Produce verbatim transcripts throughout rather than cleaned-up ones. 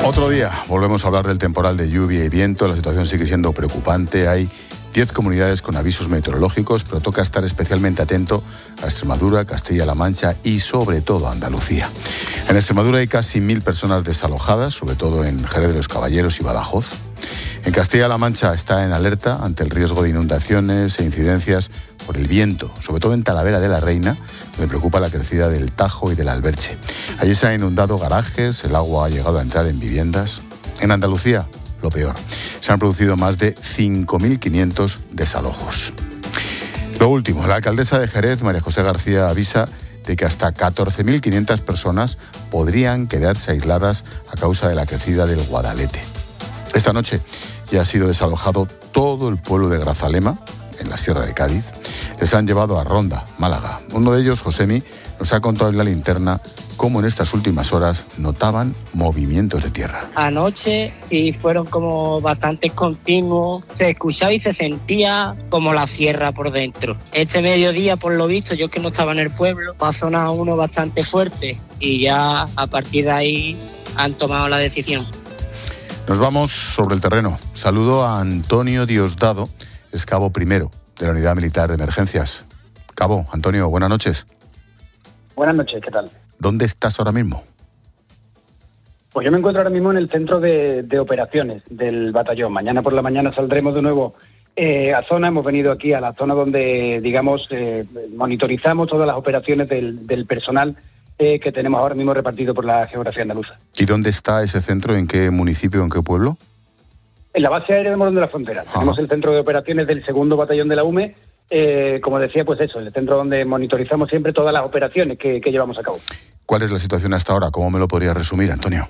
Otro día volvemos a hablar del temporal de lluvia y viento. La situación sigue siendo preocupante. Hay diez comunidades con avisos meteorológicos, pero toca estar especialmente atento a Extremadura, Castilla-La Mancha y sobre todo a Andalucía. En Extremadura hay casi mil personas desalojadas, sobre todo en Jerez de los Caballeros y Badajoz. En Castilla-La Mancha está en alerta ante el riesgo de inundaciones e incidencias por el viento, sobre todo en Talavera de la Reina, donde preocupa la crecida del Tajo y del Alberche. Allí se han inundado garajes, el agua ha llegado a entrar en viviendas. En Andalucía, lo peor, se han producido más de cinco mil quinientos desalojos. Lo último, la alcaldesa de Jerez, María José García, avisa de que hasta catorce mil quinientas personas podrían quedarse aisladas a causa de la crecida del Guadalete. Esta noche ya ha sido desalojado todo el pueblo de Grazalema, en la Sierra de Cádiz. Les han llevado a Ronda, Málaga. Uno de ellos, Josemi, nos ha contado en la linterna cómo en estas últimas horas notaban movimientos de tierra. Anoche sí fueron como bastante continuos, se escuchaba y se sentía como la sierra por dentro. Este mediodía, por lo visto, yo que no estaba en el pueblo, ha sonado uno bastante fuerte y ya a partir de ahí han tomado la decisión. Nos vamos sobre el terreno. Saludo a Antonio Diosdado, es cabo primero de la Unidad Militar de Emergencias. Cabo, Antonio, buenas noches. Buenas noches, ¿qué tal? ¿Dónde estás ahora mismo? Pues yo me encuentro ahora mismo en el centro de, de operaciones del batallón. Mañana por la mañana saldremos de nuevo eh, a zona. Hemos venido aquí a la zona donde, digamos, eh, monitorizamos todas las operaciones del, del personal eh, que tenemos ahora mismo repartido por la geografía andaluza. ¿Y dónde está ese centro? ¿En qué municipio, en qué pueblo? En la base aérea de Morón de la Frontera. Ajá. Tenemos el centro de operaciones del segundo batallón de la U M E. Eh, como decía, pues eso, el centro donde monitorizamos siempre todas las operaciones que, que llevamos a cabo. ¿Cuál es la situación hasta ahora? ¿Cómo me lo podrías resumir, Antonio?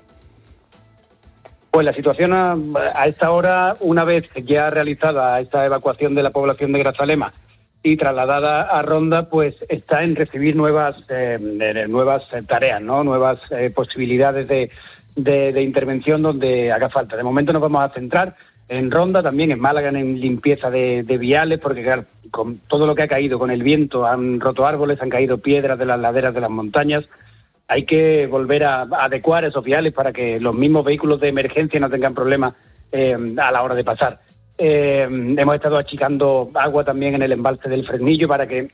Pues la situación a, a esta hora, una vez ya realizada esta evacuación de la población de Grazalema y trasladada a Ronda, pues está en recibir nuevas eh, nuevas tareas, ¿no? Nuevas eh, posibilidades de, de, de intervención donde haga falta. De momento nos vamos a centrar en Ronda, también en Málaga, en limpieza de, de viales, porque claro, con todo lo que ha caído, con el viento, han roto árboles, han caído piedras de las laderas de las montañas. Hay que volver a, a adecuar esos viales para que los mismos vehículos de emergencia no tengan problemas eh, a la hora de pasar. Eh, hemos estado achicando agua también en el embalse del Fresnillo para que,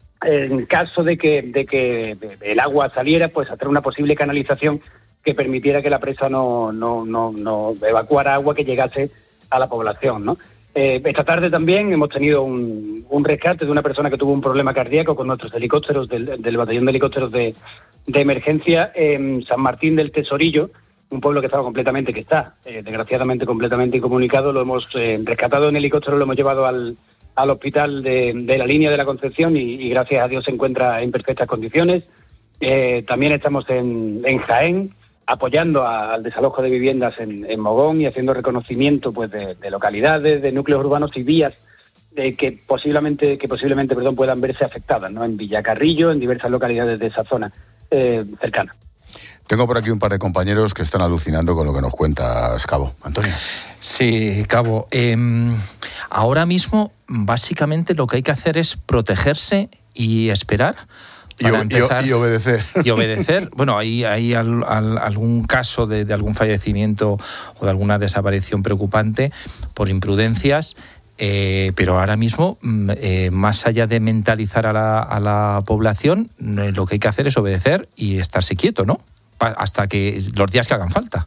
en caso de que, de que el agua saliera, pues hacer una posible canalización que permitiera que la presa no, no, no, no evacuara agua que llegase a la población, ¿no? Eh, esta tarde también hemos tenido un, un rescate de una persona que tuvo un problema cardíaco con nuestros helicópteros del, del batallón de helicópteros de, de emergencia en San Martín del Tesorillo, un pueblo que estaba completamente, que está eh, desgraciadamente completamente incomunicado. Lo hemos eh, rescatado en helicóptero, lo hemos llevado al, al hospital de, de la línea de la Concepción y, y gracias a Dios se encuentra en perfectas condiciones. Eh, también estamos en, en Jaén, apoyando a, al desalojo de viviendas en, en Mogón y haciendo reconocimiento pues de, de localidades, de núcleos urbanos y vías de que posiblemente que posiblemente perdón puedan verse afectadas, ¿no? En Villacarrillo, en diversas localidades de esa zona eh, cercana. Tengo por aquí un par de compañeros que están alucinando con lo que nos cuentas, Cabo. Antonio. Sí, Cabo. Eh, ahora mismo, básicamente, lo que hay que hacer es protegerse y esperar. Para y, empezar, y obedecer. Y obedecer. Bueno, hay, hay al, al, algún caso de, de algún fallecimiento o de alguna desaparición preocupante por imprudencias, eh, pero ahora mismo, eh, más allá de mentalizar a la, a la población, eh, lo que hay que hacer es obedecer y estarse quieto, ¿no? Pa- hasta que los días que hagan falta.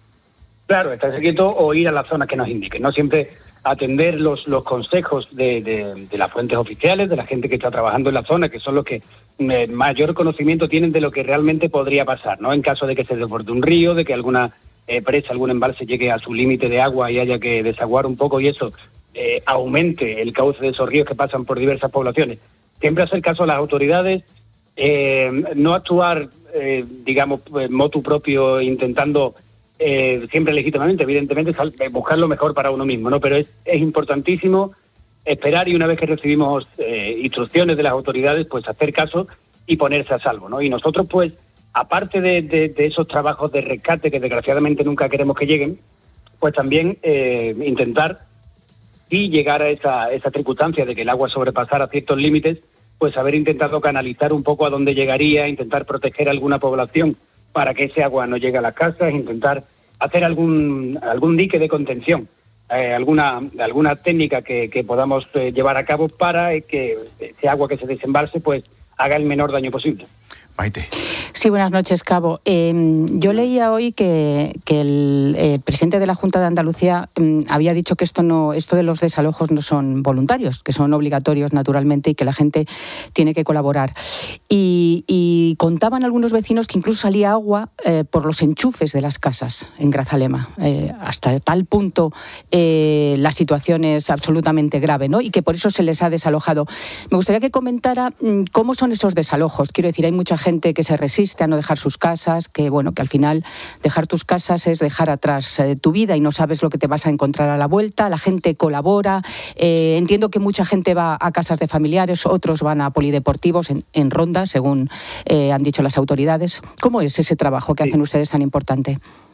Claro, estarse quieto o ir a la zona que nos indiquen, no siempre atender los, los consejos de, de, de las fuentes oficiales, de la gente que está trabajando en la zona, que son los que eh, mayor conocimiento tienen de lo que realmente podría pasar, ¿no? En caso de que se desborde un río, de que alguna eh, presa, algún embalse llegue a su límite de agua y haya que desaguar un poco y eso eh, aumente el cauce de esos ríos que pasan por diversas poblaciones. Siempre hacer caso a las autoridades, eh, no actuar, eh, digamos, motu propio, intentando Eh, siempre legítimamente, evidentemente, buscar lo mejor para uno mismo, ¿no? Pero es, es importantísimo esperar y una vez que recibimos eh, instrucciones de las autoridades, pues hacer caso y ponerse a salvo, ¿no? Y nosotros, pues, aparte de, de, de esos trabajos de rescate que desgraciadamente nunca queremos que lleguen, pues también eh, intentar, si llegar a esa, esa circunstancia de que el agua sobrepasara ciertos límites, pues haber intentado canalizar un poco a dónde llegaría, intentar proteger a alguna población para que ese agua no llegue a las casas, intentar hacer algún algún dique de contención, eh, alguna alguna técnica que, que podamos eh, llevar a cabo para que ese agua que se desembalse pues haga el menor daño posible. Maite. Sí, buenas noches, Cabo. Eh, yo leía hoy que, que el eh, presidente de la Junta de Andalucía eh, había dicho que esto no, esto de los desalojos no son voluntarios, que son obligatorios naturalmente y que la gente tiene que colaborar. Y, y contaban algunos vecinos que incluso salía agua eh, por los enchufes de las casas en Grazalema. Eh, hasta tal punto eh, la situación es absolutamente grave, ¿no? Y que por eso se les ha desalojado. Me gustaría que comentara mm, cómo son esos desalojos. Quiero decir, hay mucha gente gente que se resiste a no dejar sus casas, que bueno, que al final dejar tus casas es dejar atrás eh, tu vida y no sabes lo que te vas a encontrar a la vuelta. La gente colabora, eh, entiendo que mucha gente va a casas de familiares, otros van a polideportivos en, en ronda, según eh, han dicho las autoridades. ¿Cómo es ese trabajo que sí. hacen ustedes tan importante?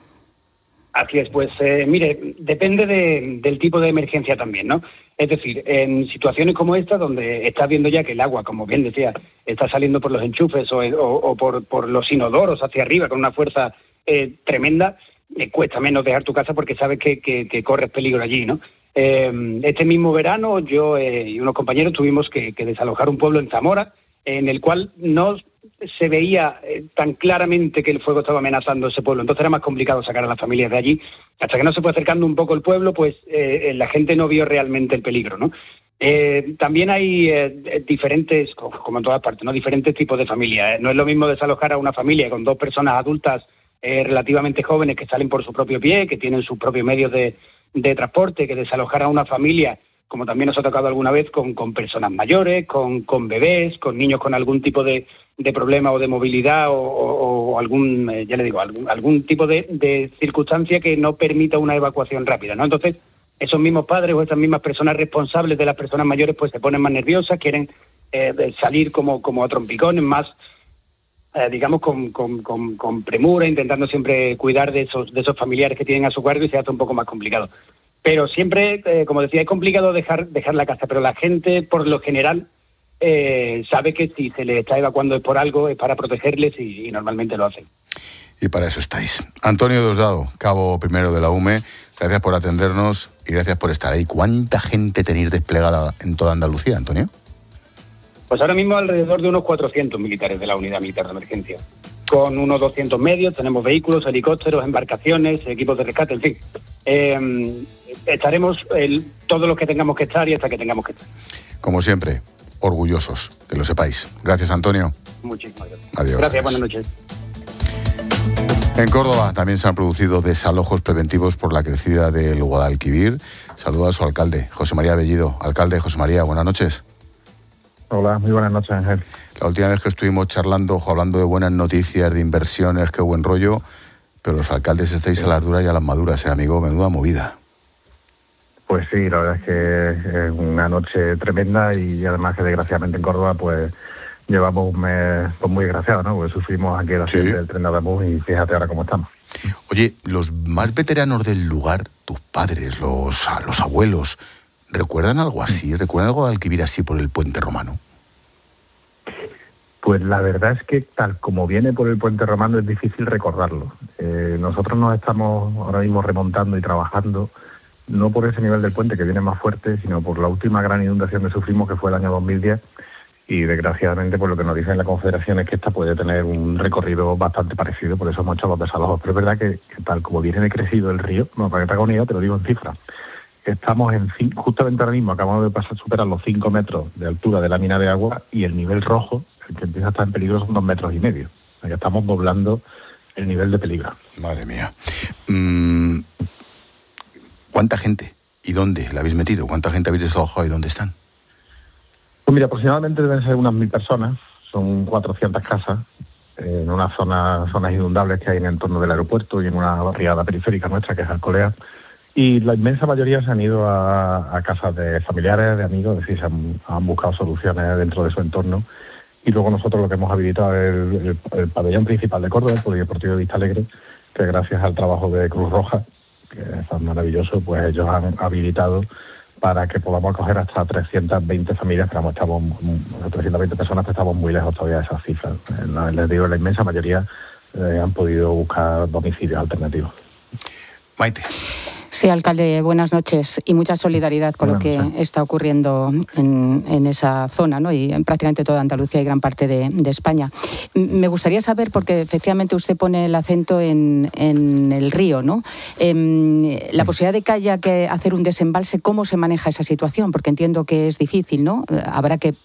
Así es, pues eh, mire, depende de, del tipo de emergencia también, ¿no? Es decir, en situaciones como esta, donde estás viendo ya que el agua, como bien decía, está saliendo por los enchufes o, o, o por, por los inodoros hacia arriba con una fuerza eh, tremenda, eh, cuesta menos dejar tu casa porque sabes que, que, que corres peligro allí, ¿no? Eh, este mismo verano yo eh, y unos compañeros tuvimos que, que desalojar un pueblo en Zamora, en el cual no se veía eh, tan claramente que el fuego estaba amenazando ese pueblo. Entonces era más complicado sacar a las familias de allí. Hasta que no se fue acercando un poco el pueblo, pues eh, la gente no vio realmente el peligro, ¿no? Eh, también hay eh, diferentes, como en todas partes, ¿no? Diferentes tipos de familias. No es lo mismo desalojar a una familia con dos personas adultas eh, relativamente jóvenes que salen por su propio pie, que tienen sus propios medios de, de transporte, que desalojar a una familia, como también nos ha tocado alguna vez, con, con personas mayores, con, con bebés, con niños con algún tipo de, de problema o de movilidad o, o, o algún, eh, ya le digo, algún, algún tipo de, de circunstancia que no permita una evacuación rápida, ¿no? Entonces, esos mismos padres o esas mismas personas responsables de las personas mayores pues se ponen más nerviosas, quieren eh, salir como, como a trompicones, más, eh, digamos, con, con, con, con premura, intentando siempre cuidar de esos, de esos familiares que tienen a su cargo y se hace un poco más complicado. Pero siempre, eh, como decía, es complicado dejar dejar la casa, pero la gente, por lo general, eh, sabe que si se les está evacuando es por algo, es para protegerles y, y normalmente lo hacen. Y para eso estáis. Antonio Diosdado, cabo primero de la U M E, gracias por atendernos y gracias por estar ahí. ¿Cuánta gente tenéis desplegada en toda Andalucía, Antonio? Pues ahora mismo alrededor de unos cuatrocientos militares de la Unidad Militar de Emergencia. Con unos doscientos medios, tenemos vehículos, helicópteros, embarcaciones, equipos de rescate, en fin. Eh, estaremos el, todos los que tengamos que estar y hasta que tengamos que estar. Como siempre, orgullosos, que lo sepáis. Gracias, Antonio. Muchísimas gracias. Adiós. Gracias, adiós. buenas noches. En Córdoba también se han producido desalojos preventivos por la crecida del Guadalquivir. Saludo a su alcalde, José María Bellido. Alcalde, José María, buenas noches. Hola, muy buenas noches, Ángel. La última vez que estuvimos charlando, hablando de buenas noticias, de inversiones, qué buen rollo, pero los alcaldes estáis sí. a las duras y a las maduras, ¿eh, amigo? Menuda movida. Pues sí, la verdad es que es una noche tremenda y además que desgraciadamente en Córdoba pues llevamos un mes pues, muy desgraciado, ¿no? Porque sufrimos aquí el accidente sí. del tren de Ademuz y fíjate ahora cómo estamos. Oye, los más veteranos del lugar, tus padres, los, los abuelos, ¿recuerdan algo así? ¿Recuerdan algo de Guadalquivir así por el puente romano? Pues la verdad es que tal como viene por el puente romano es difícil recordarlo. Eh, nosotros nos estamos ahora mismo remontando y trabajando, no por ese nivel del puente que viene más fuerte, sino por la última gran inundación que sufrimos, que fue el año dos mil diez, y desgraciadamente por lo que nos dicen la Confederación es que esta puede tener un recorrido bastante parecido, por eso hemos hecho los desalojos. Pero es verdad que, que tal como viene de crecido el río, no, para que te haga una idea, te lo digo en cifras, estamos en justamente ahora mismo, acabamos de pasar superar los cinco metros de altura de lámina de agua y el nivel rojo, el que empieza a estar en peligro, son dos metros y medio. O sea que estamos doblando el nivel de peligro. Madre mía. Mm, ¿Cuánta gente y dónde la habéis metido? ¿Cuánta gente habéis desalojado y dónde están? Pues mira, aproximadamente deben ser unas mil personas, son cuatrocientas casas, eh, en unas zonas, zonas inundables que hay en el entorno del aeropuerto y en una barriada periférica nuestra que es Alcolea. Y la inmensa mayoría se han ido a, a casas de familiares, de amigos, es decir, se han, han buscado soluciones dentro de su entorno. Y luego nosotros lo que hemos habilitado es el, el, el pabellón principal de Córdoba, el Polideportivo de Vista Alegre, que gracias al trabajo de Cruz Roja, que es tan maravilloso, pues ellos han habilitado para que podamos acoger hasta trescientas veinte familias, pero estamos, trescientas veinte personas, pero estamos muy lejos todavía de esas cifras. Les digo, la inmensa mayoría eh, han podido buscar domicilios alternativos. Maite. Sí, alcalde, buenas noches y mucha solidaridad con buenas lo que noches. Está ocurriendo en, en esa zona, ¿no? Y en prácticamente toda Andalucía y gran parte de, de España. Me gustaría saber, porque efectivamente usted pone el acento en, en el río, ¿no? Eh, la posibilidad de que haya que hacer un desembalse, ¿cómo se maneja esa situación? Porque entiendo que es difícil, ¿no? Habrá que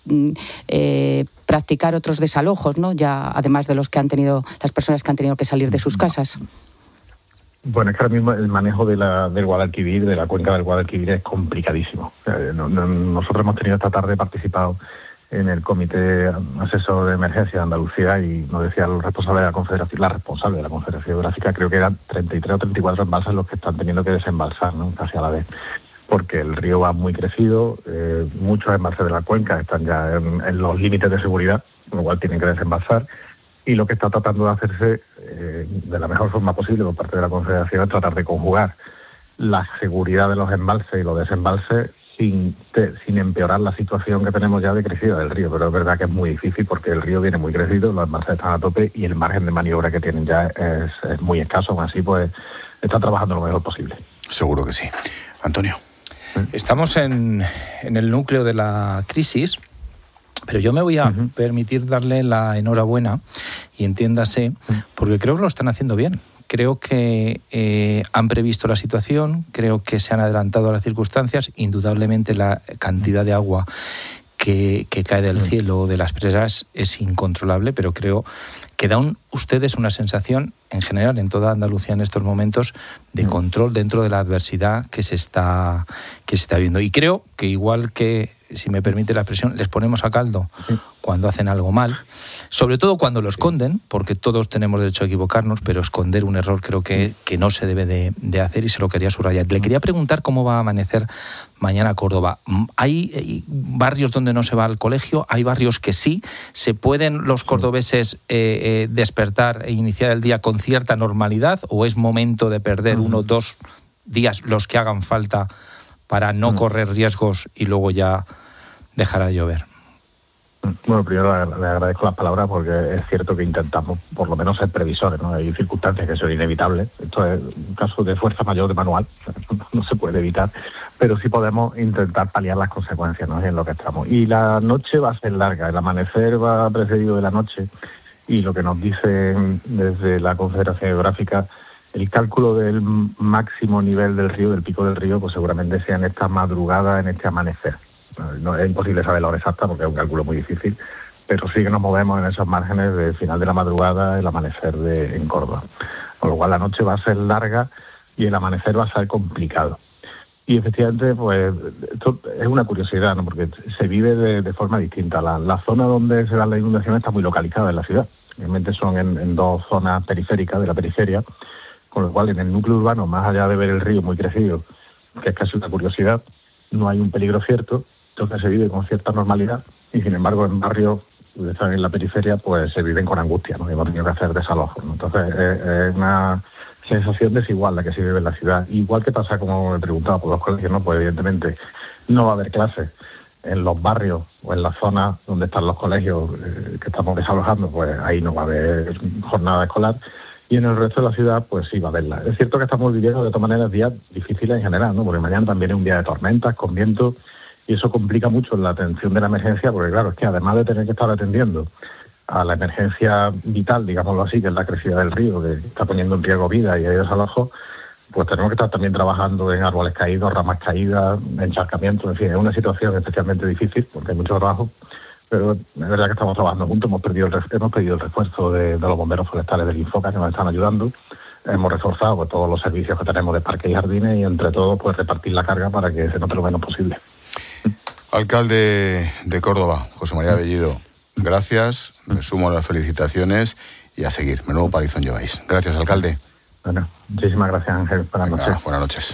eh, practicar otros desalojos, ¿no? Ya además de los que han tenido, las personas que han tenido que salir de sus casas. Bueno, es que ahora mismo el manejo de la, del Guadalquivir, de la cuenca del Guadalquivir, es complicadísimo. Eh, no, no, nosotros hemos tenido esta tarde participado en el Comité Asesor de Emergencia de Andalucía y nos decía el responsable de la Confederación, la responsable de la Confederación Hidrográfica, creo que eran treinta y tres o treinta y cuatro embalses los que están teniendo que desembalsar, ¿no? Casi a la vez, porque el río va muy crecido, eh, muchos embalses de la cuenca están ya en, en los límites de seguridad, con lo cual tienen que desembalsar. Y lo que está tratando de hacerse eh, de la mejor forma posible por parte de la Confederación es tratar de conjugar la seguridad de los embalses y los desembalses sin, te, sin empeorar la situación que tenemos ya de crecida del río. Pero es verdad que es muy difícil porque el río viene muy crecido, los embalses están a tope y el margen de maniobra que tienen ya es, es muy escaso. Aún así, pues están trabajando lo mejor posible. Seguro que sí. Antonio. Estamos en, en el núcleo de la crisis. Pero yo me voy a uh-huh. permitir darle la enhorabuena, y entiéndase, porque creo que lo están haciendo bien. Creo que eh, han previsto la situación, creo que se han adelantado a las circunstancias. Indudablemente la cantidad de agua que, que cae del cielo de las presas es incontrolable, pero creo que dan ustedes una sensación, en general, en toda Andalucía en estos momentos, de control dentro de la adversidad que se está, que se está viendo. Y creo que igual que, si me permite la expresión, les ponemos a caldo cuando hacen algo mal, sobre todo cuando lo esconden, porque todos tenemos derecho a equivocarnos, pero esconder un error creo que, que no se debe de, de hacer, y se lo quería subrayar. Le quería preguntar cómo va a amanecer mañana Córdoba. ¿Hay, hay barrios donde no se va al colegio? ¿Hay barrios que sí? ¿Se pueden los cordobeses eh, eh, despertar e iniciar el día con cierta normalidad, o es momento de perder uno o dos días, los que hagan falta, para no correr riesgos y luego ya dejar de llover? Bueno, primero le agradezco las palabras, porque es cierto que intentamos por lo menos ser previsores, ¿no? Hay circunstancias que son inevitables. Esto es un caso de fuerza mayor de manual, no se puede evitar, pero sí podemos intentar paliar las consecuencias, ¿no? En lo que estamos. Y la noche va a ser larga, el amanecer va precedido de la noche, y lo que nos dicen desde la Confederación Hidrográfica, el cálculo del máximo nivel del río, del pico del río, pues seguramente sea en esta madrugada, en este amanecer. No, es imposible saber la hora exacta porque es un cálculo muy difícil, pero sí que nos movemos en esos márgenes del final de la madrugada, el amanecer de, en Córdoba. Con lo cual la noche va a ser larga y el amanecer va a ser complicado. Y efectivamente, pues esto es una curiosidad, ¿no? Porque se vive de, de forma distinta. La, la zona donde se dan las inundaciones está muy localizada en la ciudad. Realmente son en, en dos zonas periféricas de la periferia, con lo cual en el núcleo urbano, más allá de ver el río muy crecido, que es casi una curiosidad, no hay un peligro cierto. Entonces se vive con cierta normalidad, y sin embargo en barrios que están en la periferia pues se viven con angustia, ¿no? Y hemos tenido que hacer desalojos, ¿no? Entonces es, es una sensación desigual la que se vive en la ciudad. Igual que pasa, como me preguntaba, por los colegios, ¿no? Pues evidentemente no va a haber clases en los barrios o en las zonas donde están los colegios eh, que estamos desalojando, pues ahí no va a haber jornada escolar. Y en el resto de la ciudad, pues sí va a haberla. Es cierto que estamos viviendo de todas maneras días difíciles en general, ¿no? Porque mañana también es un día de tormentas, con viento, y eso complica mucho la atención de la emergencia, porque claro, es que además de tener que estar atendiendo a la emergencia vital, digámoslo así, que es la crecida del río, que está poniendo en riesgo vida y hay desalojos, pues tenemos que estar también trabajando en árboles caídos, ramas caídas, encharcamientos, en fin, es una situación especialmente difícil porque hay mucho trabajo, pero es verdad que estamos trabajando juntos, hemos perdido el, hemos pedido el refuerzo de, de los bomberos forestales del Infoca, que nos están ayudando. Hemos reforzado pues, todos los servicios que tenemos de parques y jardines, y entre todos pues repartir la carga para que se note lo menos posible. Alcalde de Córdoba, José María Bellido, gracias, me sumo a las felicitaciones y a seguir. Menudo palizón lleváis. Gracias, alcalde. Bueno, muchísimas gracias, Ángel. Buenas Venga, noches. Buenas noches.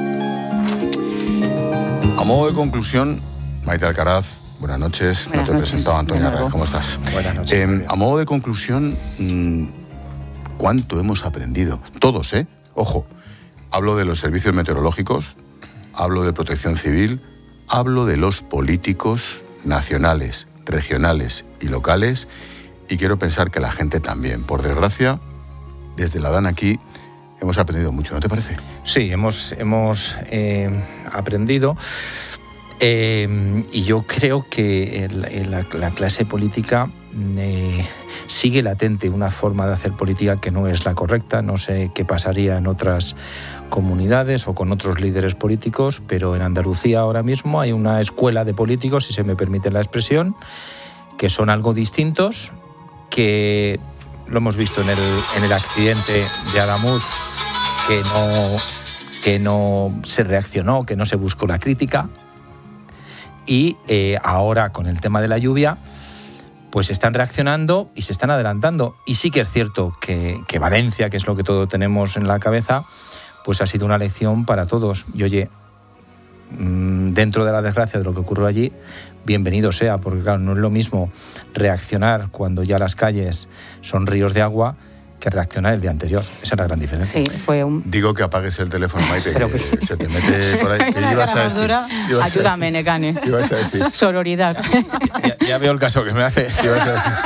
A modo de conclusión, Maite Alcaraz, buenas noches. Buenas no te he noches. presentado a Antonio Arraiz. ¿Cómo estás? Buenas noches. Eh, a modo de conclusión, mmm, ¿cuánto hemos aprendido? Todos, ¿eh? Ojo, hablo de los servicios meteorológicos, hablo de protección civil, hablo de los políticos nacionales, regionales y locales, y quiero pensar que la gente también. Por desgracia, desde la Dan aquí hemos aprendido mucho, ¿no te parece? Sí, hemos, hemos eh, aprendido. Eh, y yo creo que el, el, la, la clase política eh, sigue latente una forma de hacer política que no es la correcta. No sé qué pasaría en otras comunidades o con otros líderes políticos, pero en Andalucía ahora mismo hay una escuela de políticos, si se me permite la expresión, que son algo distintos, que lo hemos visto en el, en el accidente de Adamuz, que no, que no se reaccionó, que no se buscó la crítica. Y eh, ahora con el tema de la lluvia, pues están reaccionando y se están adelantando. Y sí que es cierto que, que Valencia, que es lo que todos tenemos en la cabeza, pues ha sido una lección para todos. Y oye, dentro de la desgracia de lo que ocurrió allí, bienvenido sea, porque claro, no es lo mismo reaccionar cuando ya las calles son ríos de agua que reaccionar el día anterior. Esa es la gran diferencia. Sí, fue un... Digo que apagues el teléfono, Maite, que, que se te mete por ahí. ¿Qué ibas a decir? ¿Ibas Ayúdame, a decir? Necane. ¿Qué ibas a decir? Sororidad. Ya, ya veo el caso que me haces. ¿Qué ibas a decir?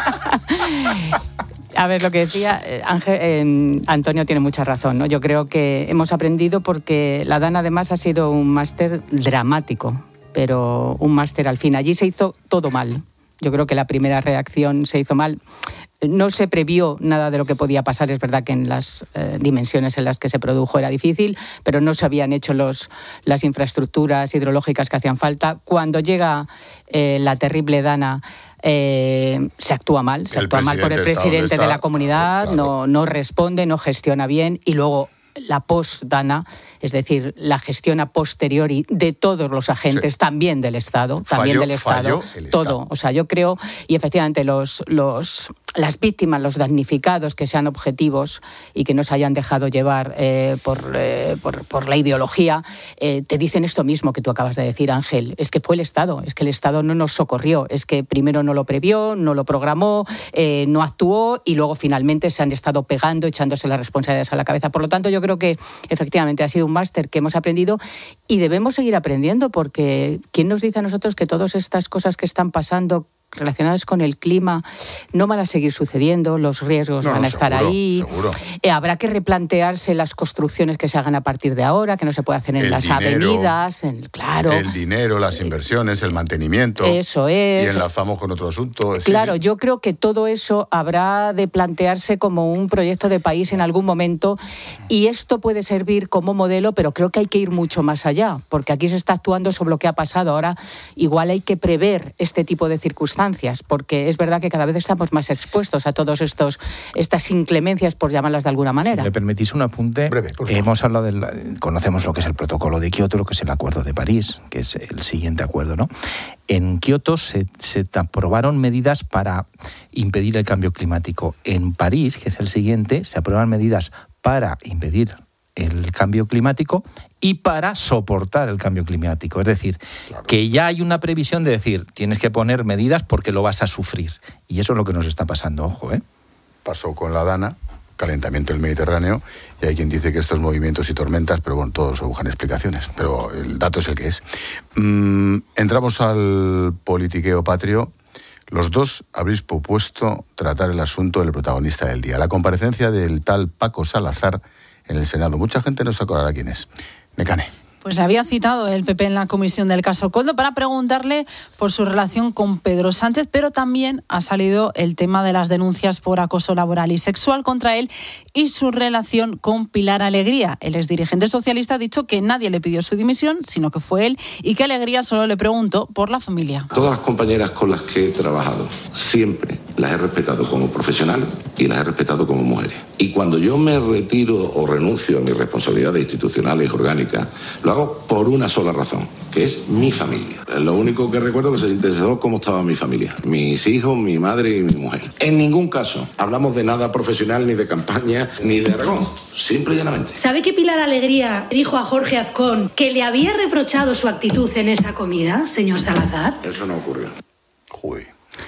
A ver, lo que decía Ángel, eh, Antonio tiene mucha razón, ¿no? Yo creo que hemos aprendido porque la DANA además ha sido un máster dramático, pero un máster al fin. Allí se hizo todo mal. Yo creo que la primera reacción se hizo mal. No se previó nada de lo que podía pasar. Es verdad que en las eh, dimensiones en las que se produjo era difícil, pero no se habían hecho los, las infraestructuras hidrológicas que hacían falta. Cuando llega eh, la terrible DANA, eh, se actúa mal. Se el actúa mal por el presidente de la comunidad, claro. no, no responde, no gestiona bien y luego la post-DANA, es decir, la gestión a posteriori de todos los agentes, sí. también del Estado, también falló, del Estado, todo. Estado. O sea, yo creo, y efectivamente los, los, las víctimas, los damnificados que sean objetivos y que no se hayan dejado llevar eh, por, eh, por, por la ideología, eh, te dicen esto mismo que tú acabas de decir, Ángel, es que fue el Estado, es que el Estado no nos socorrió, es que primero no lo previó, no lo programó, eh, no actuó y luego finalmente se han estado pegando, echándose las responsabilidades a la cabeza. Por lo tanto, yo creo que efectivamente ha sido un máster que hemos aprendido y debemos seguir aprendiendo porque ¿quién nos dice a nosotros que todas estas cosas que están pasando relacionadas con el clima no van a seguir sucediendo, los riesgos no, van a estar seguro, ahí, seguro. Eh, habrá que replantearse las construcciones que se hagan a partir de ahora, que no se puede hacer en el las dinero, avenidas, en, claro. El dinero, las inversiones, el mantenimiento. Eso es. Y enlazamos con otro asunto. Claro, sí, sí. yo creo que todo eso habrá de plantearse como un proyecto de país en algún momento y esto puede servir como modelo, pero creo que hay que ir mucho más allá, porque aquí se está actuando sobre lo que ha pasado. Ahora igual hay que prever este tipo de circunstancias, porque es verdad que cada vez estamos más expuestos a todos estos estas inclemencias, por llamarlas de alguna manera. Si me permitís un apunte, breve, hemos hablado del, conocemos lo que es el protocolo de Kioto, lo que es el Acuerdo de París, que es el siguiente acuerdo, ¿no? En Kioto se, se aprobaron medidas para impedir el cambio climático. En París, que es el siguiente, se aprobaron medidas para impedir el cambio climático y para soportar el cambio climático. Es decir, claro. que ya hay una previsión de decir, tienes que poner medidas porque lo vas a sufrir. Y eso es lo que nos está pasando, ojo, ¿eh? Pasó con la DANA, calentamiento del Mediterráneo, y hay quien dice que estos movimientos y tormentas, pero bueno, todos buscan explicaciones, pero el dato es el que es. Mm, entramos al politiqueo patrio. Los dos habréis propuesto tratar el asunto del protagonista del día, la comparecencia del tal Paco Salazar en el Senado. Mucha gente no se acordará quién es. Necane. Pues le había citado el P P en la comisión del caso Koldo para preguntarle por su relación con Pedro Sánchez, pero también ha salido el tema de las denuncias por acoso laboral y sexual contra él y su relación con Pilar Alegría. El exdirigente socialista ha dicho que nadie le pidió su dimisión, sino que fue él, y que Alegría solo le preguntó por la familia. Todas las compañeras con las que he trabajado siempre las he respetado como profesionales y las he respetado como mujeres. Y cuando yo me retiro o renuncio a mis responsabilidades institucionales y orgánicas, lo hago por una sola razón, que es mi familia. Lo único que recuerdo es que se interesó cómo estaba mi familia, mis hijos, mi madre y mi mujer. En ningún caso hablamos de nada profesional, ni de campaña, ni de Aragón, simple y llanamente. ¿Sabe que Pilar Alegría dijo a Jorge Azcón que le había reprochado su actitud en esa comida, señor Salazar? Eso no ocurrió. Uy,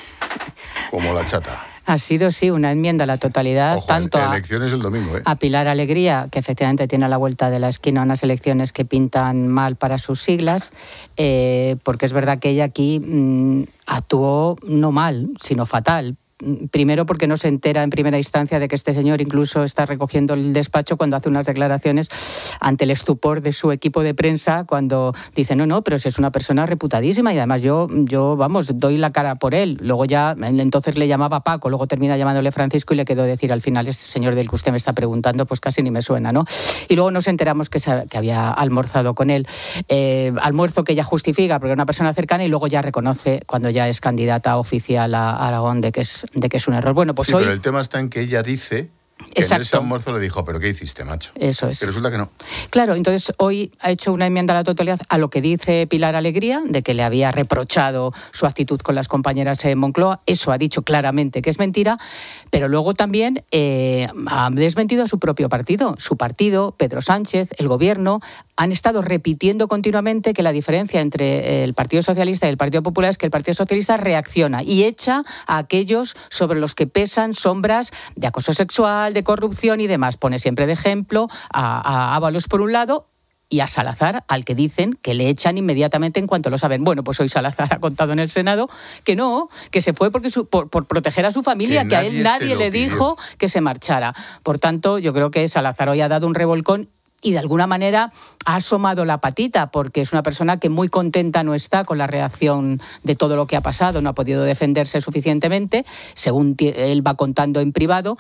como la chata. Ha sido, sí, una enmienda a la totalidad. Ojo, tanto a, elecciones el domingo, ¿eh? a Pilar Alegría, que efectivamente tiene a la vuelta de la esquina unas elecciones que pintan mal para sus siglas, eh, porque es verdad que ella aquí mmm, actuó no mal, sino fatal, Primero porque no se entera en primera instancia de que este señor incluso está recogiendo el despacho cuando hace unas declaraciones ante el estupor de su equipo de prensa, cuando dice, no, no, pero si es una persona reputadísima y además yo, yo vamos, doy la cara por él. Luego ya, entonces le llamaba Paco, luego termina llamándole Francisco y le quedó decir al final, este señor del que usted me está preguntando, pues casi ni me suena, ¿no? Y luego nos enteramos que, se, que había almorzado con él. Eh, almuerzo que ella justifica porque es una persona cercana y luego ya reconoce cuando ya es candidata oficial a Aragón de que es de que es un error. Bueno, pues sí, hoy... pero el tema está en que ella dice que Exacto. en ese almuerzo le dijo, ¿pero qué hiciste, macho? Eso es. Que resulta que no. Claro, entonces hoy ha hecho una enmienda a la totalidad a lo que dice Pilar Alegría, de que le había reprochado su actitud con las compañeras en Moncloa. Eso ha dicho claramente que es mentira, pero luego también eh, ha desmentido a su propio partido. Su partido, Pedro Sánchez, el gobierno, han estado repitiendo continuamente que la diferencia entre el Partido Socialista y el Partido Popular es que el Partido Socialista reacciona y echa a aquellos sobre los que pesan sombras de acoso sexual, de corrupción y demás. Pone siempre de ejemplo a, a Ábalos por un lado y a Salazar, al que dicen que le echan inmediatamente en cuanto lo saben. Bueno, pues hoy Salazar ha contado en el Senado que no, que se fue porque su, por, por proteger a su familia, que, que a él nadie le pidió. Dijo que se marchara. Por tanto, yo creo que Salazar hoy ha dado un revolcón y de alguna manera ha asomado la patita, porque es una persona que muy contenta no está con la reacción de todo lo que ha pasado, no ha podido defenderse suficientemente, según él va contando en privado,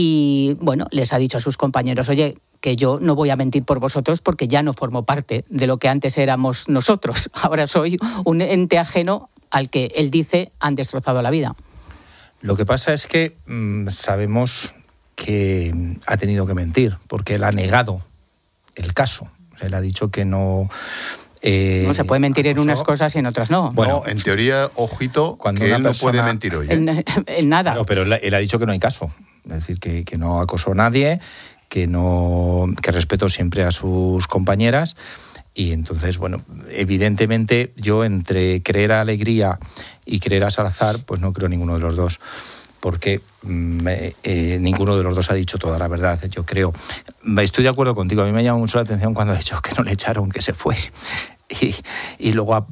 y bueno, les ha dicho a sus compañeros, oye, que yo no voy a mentir por vosotros porque ya no formo parte de lo que antes éramos nosotros, ahora soy un ente ajeno al que él dice han destrozado la vida. Lo que pasa es que mmm, sabemos que ha tenido que mentir, porque él ha negado el caso. O sea, él ha dicho que no... Eh, no se puede mentir acusó. En unas cosas y en otras no. Bueno, no, en teoría, ojito, cuando que él persona, no puede mentir hoy. ¿eh? En, en nada. Claro, pero él, él ha dicho que no hay caso. Es decir, que, que no acosó a nadie, que, no, que respetó siempre a sus compañeras. Y entonces, bueno, evidentemente yo entre creer a Alegría y creer a Salazar, pues no creo ninguno de los dos. Porque me, eh, ninguno de los dos ha dicho toda la verdad, yo creo. Estoy de acuerdo contigo, a mí me llama mucho la atención cuando ha dicho que no le echaron, que se fue. Y, y luego,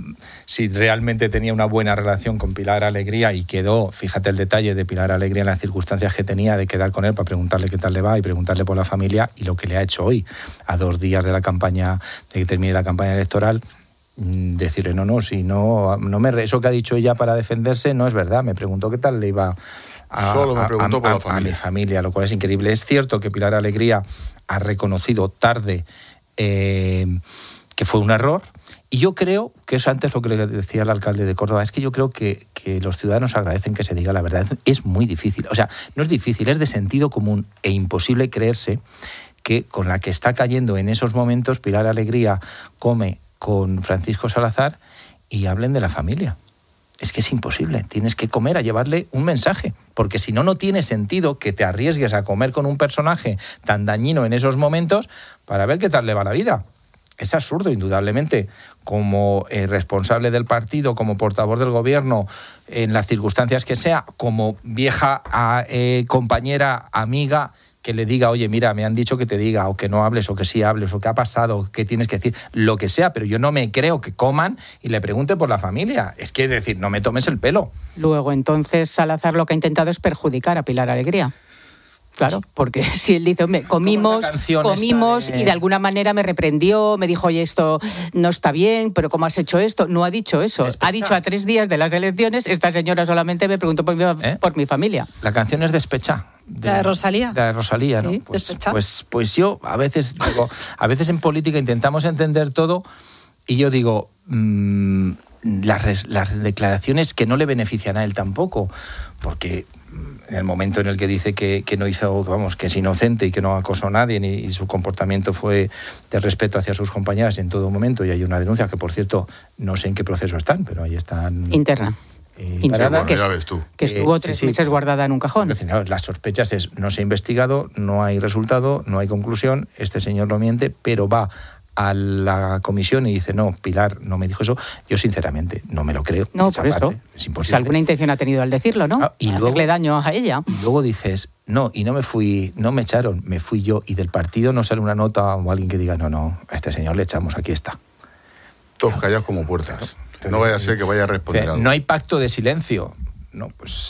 si realmente tenía una buena relación con Pilar Alegría y quedó, fíjate el detalle de Pilar Alegría en las circunstancias que tenía de quedar con él para preguntarle qué tal le va y preguntarle por la familia, y lo que le ha hecho hoy, a dos días de la campaña, de que termine la campaña electoral, decirle, no, no, si no, no me, eso que ha dicho ella para defenderse no es verdad, me preguntó qué tal le iba a, Solo me preguntó a, por a, la familia. a mi familia, lo cual es increíble. Es cierto que Pilar Alegría ha reconocido tarde eh, que fue un error, y yo creo que eso antes lo que le decía el alcalde de Córdoba, es que yo creo que, que los ciudadanos agradecen que se diga la verdad. Es muy difícil, o sea, no es difícil, es de sentido común e imposible creerse que con la que está cayendo en esos momentos Pilar Alegría come con Francisco Salazar y hablen de la familia. Es que es imposible, tienes que comer a llevarle un mensaje, porque si no, no tiene sentido que te arriesgues a comer con un personaje tan dañino en esos momentos para ver qué tal le va la vida. Es absurdo, indudablemente, como eh, responsable del partido, como portavoz del gobierno, en las circunstancias que sea, como vieja eh, compañera, amiga, que le diga, oye, mira, me han dicho que te diga, o que no hables, o que sí hables, o qué ha pasado, o qué tienes que decir, lo que sea, pero yo no me creo que coman y le pregunte por la familia. Es que, es decir, no me tomes el pelo. Luego, entonces, Salazar lo que ha intentado es perjudicar a Pilar Alegría. Claro, porque si él dice, hombre, comimos, comimos de... y de alguna manera me reprendió, me dijo, oye, esto no está bien, pero ¿cómo has hecho esto? No ha dicho eso. Despecha. Ha dicho a tres días de las elecciones, esta señora solamente me preguntó por mi, ¿Eh? por mi familia. La canción es Despecha. De, la de Rosalía. La de Rosalía, ¿no? Sí, pues, pues, pues yo a veces digo, a veces en política intentamos entender todo y yo digo, mmm, las, las declaraciones que no le benefician a él tampoco, porque en el momento en el que dice que, que no hizo, vamos, que es inocente y que no acosó a nadie ni, y su comportamiento fue de respeto hacia sus compañeras en todo momento, y hay una denuncia que, por cierto, no sé en qué proceso están, pero ahí están... Interna. Eh, Interna, que, ya ves tú. que estuvo eh, tres sí, meses sí, guardada en un cajón. Las sospechas es, no se ha investigado, no hay resultado, no hay conclusión, este señor no miente, pero va a la comisión y dice, no, Pilar no me dijo eso. Yo, sinceramente, no me lo creo. No, por eso. Es imposible. Pues alguna intención ha tenido al decirlo, ¿no? Ah, y Hacerle luego, daño a ella. Y luego dices, no, y no me fui, no me echaron, me fui yo, y del partido no sale una nota o alguien que diga, no, no, a este señor le echamos, aquí está. Todos callados como puertas. Entonces, no vaya a ser que vaya a responder algo. No hay pacto de silencio. No, pues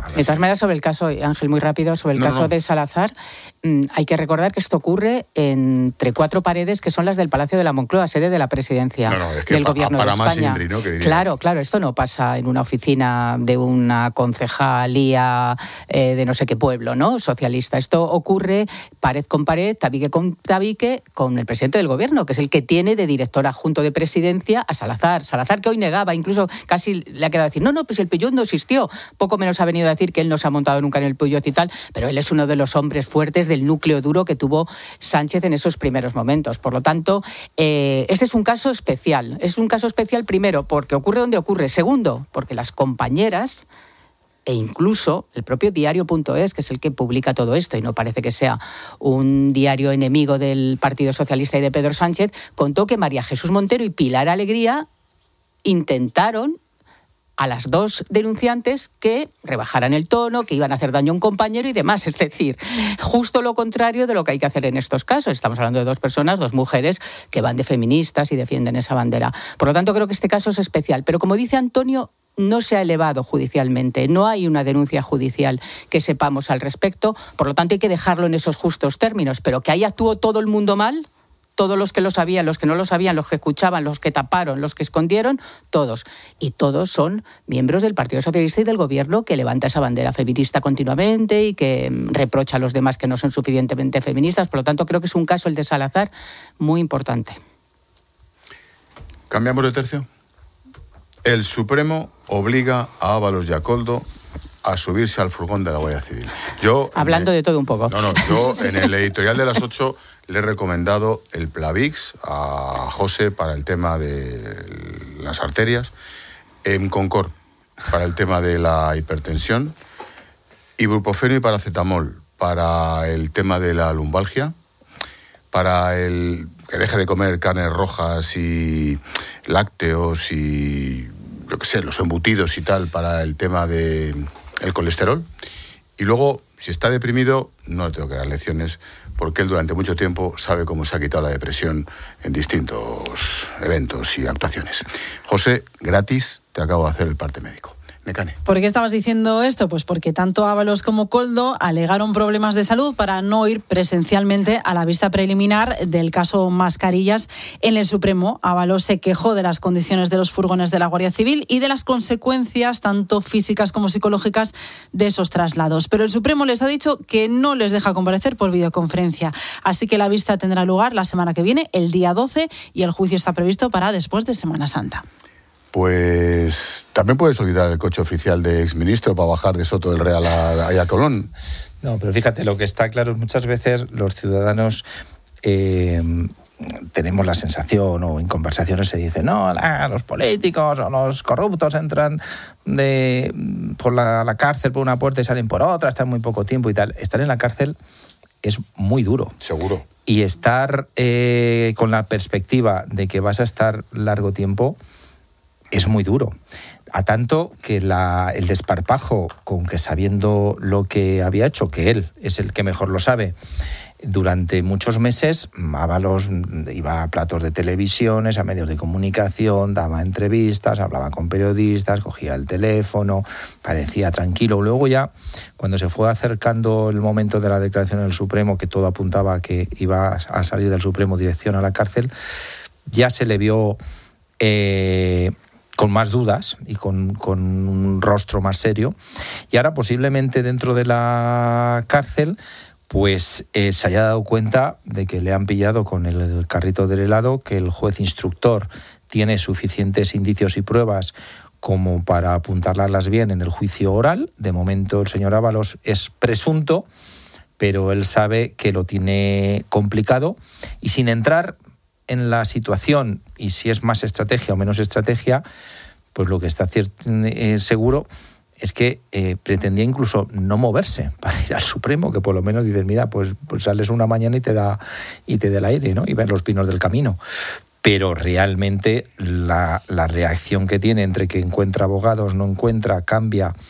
De todas maneras, sobre el caso, Ángel, muy rápido, sobre el no, caso no. de Salazar, mmm, hay que recordar que esto ocurre entre cuatro paredes que son las del Palacio de la Moncloa, sede de la presidencia no, no, es que del pa, gobierno para de más España. Inri, ¿no? Que diría. Claro, claro, esto no pasa en una oficina de una concejalía eh, de no sé qué pueblo, ¿no? Socialista. Esto ocurre pared con pared, tabique con tabique, con el presidente del gobierno, que es el que tiene de director adjunto de presidencia a Salazar. Salazar, que hoy negaba, incluso casi le ha quedado a decir, no, no, pues el Peugeot no existió. Poco menos ha venido a decir que él no se ha montado nunca en el Peugeot y tal, pero él es uno de los hombres fuertes del núcleo duro que tuvo Sánchez en esos primeros momentos. Por lo tanto, eh, este es un caso especial. Es un caso especial, primero, porque ocurre donde ocurre. Segundo, porque las compañeras e incluso el propio diario punto es, que es el que publica todo esto, y no parece que sea un diario enemigo del Partido Socialista y de Pedro Sánchez, contó que María Jesús Montero y Pilar Alegría intentaron a las dos denunciantes que rebajaran el tono, que iban a hacer daño a un compañero y demás. Es decir, justo lo contrario de lo que hay que hacer en estos casos. Estamos hablando de dos personas, dos mujeres, que van de feministas y defienden esa bandera. Por lo tanto, creo que este caso es especial. Pero como dice Antonio, no se ha elevado judicialmente, no hay una denuncia judicial que sepamos al respecto. Por lo tanto, hay que dejarlo en esos justos términos. Pero que ahí actuó todo el mundo mal, todos los que lo sabían, los que no lo sabían, los que escuchaban, los que taparon, los que escondieron, todos. Y todos son miembros del Partido Socialista y del Gobierno, que levanta esa bandera feminista continuamente y que reprocha a los demás que no son suficientemente feministas. Por lo tanto, creo que es un caso, el de Salazar, muy importante. ¿Cambiamos de tercio? El Supremo obliga a Ábalos y a Koldo a subirse al furgón de la Guardia Civil. Yo, Hablando me, de todo un poco. No, no, yo sí. En el editorial de las ocho le he recomendado el Plavix a José para el tema de las arterias, en Concor para el tema de la hipertensión, ibuprofeno y paracetamol para el tema de la lumbalgia, para el que deje de comer carnes rojas y lácteos y, yo qué sé, los embutidos y tal, para el tema de el colesterol. Y luego, si está deprimido, no le tengo que dar lecciones, porque él durante mucho tiempo sabe cómo se ha quitado la depresión en distintos eventos y actuaciones. José, gratis, te acabo de hacer el parte médico. Necane. ¿Por qué estabas diciendo esto? Pues porque tanto Ábalos como Koldo alegaron problemas de salud para no ir presencialmente a la vista preliminar del caso Mascarillas en el Supremo. Ábalos se quejó de las condiciones de los furgones de la Guardia Civil y de las consecuencias, tanto físicas como psicológicas, de esos traslados. Pero el Supremo les ha dicho que no les deja comparecer por videoconferencia. Así que la vista tendrá lugar la semana que viene, el día doce, y el juicio está previsto para después de Semana Santa. Pues también puedes olvidar el coche oficial de exministro para bajar de Soto del Real a, a Colón. No, pero fíjate, lo que está claro es muchas veces los ciudadanos eh, tenemos la sensación, o en conversaciones se dice, no, la, los políticos o los corruptos entran de, por la, la cárcel por una puerta y salen por otra, están muy poco tiempo y tal. Estar en la cárcel es muy duro. Seguro. Y estar eh, con la perspectiva de que vas a estar largo tiempo es muy duro, a tanto que la, el desparpajo con que, sabiendo lo que había hecho, que él es el que mejor lo sabe, durante muchos meses, Ábalos iba a platos de televisiones, a medios de comunicación, daba entrevistas, hablaba con periodistas, cogía el teléfono, parecía tranquilo. Luego ya, cuando se fue acercando el momento de la declaración del Supremo, que todo apuntaba a que iba a salir del Supremo dirección a la cárcel, ya se le vio Eh, con más dudas y con, con un rostro más serio, y ahora posiblemente dentro de la cárcel pues eh, se haya dado cuenta de que le han pillado con el, el carrito del helado, que el juez instructor tiene suficientes indicios y pruebas como para apuntarlas bien en el juicio oral. De momento el señor Ábalos es presunto, pero él sabe que lo tiene complicado, y sin entrar en la situación y si es más estrategia o menos estrategia, pues lo que está cier- eh, seguro es que eh, pretendía incluso no moverse para ir al Supremo, que por lo menos dices, mira, pues, pues sales una mañana y te da y te da el aire, ¿no? Y ves los pinos del camino. Pero realmente la, la reacción que tiene entre que encuentra abogados, no encuentra, cambia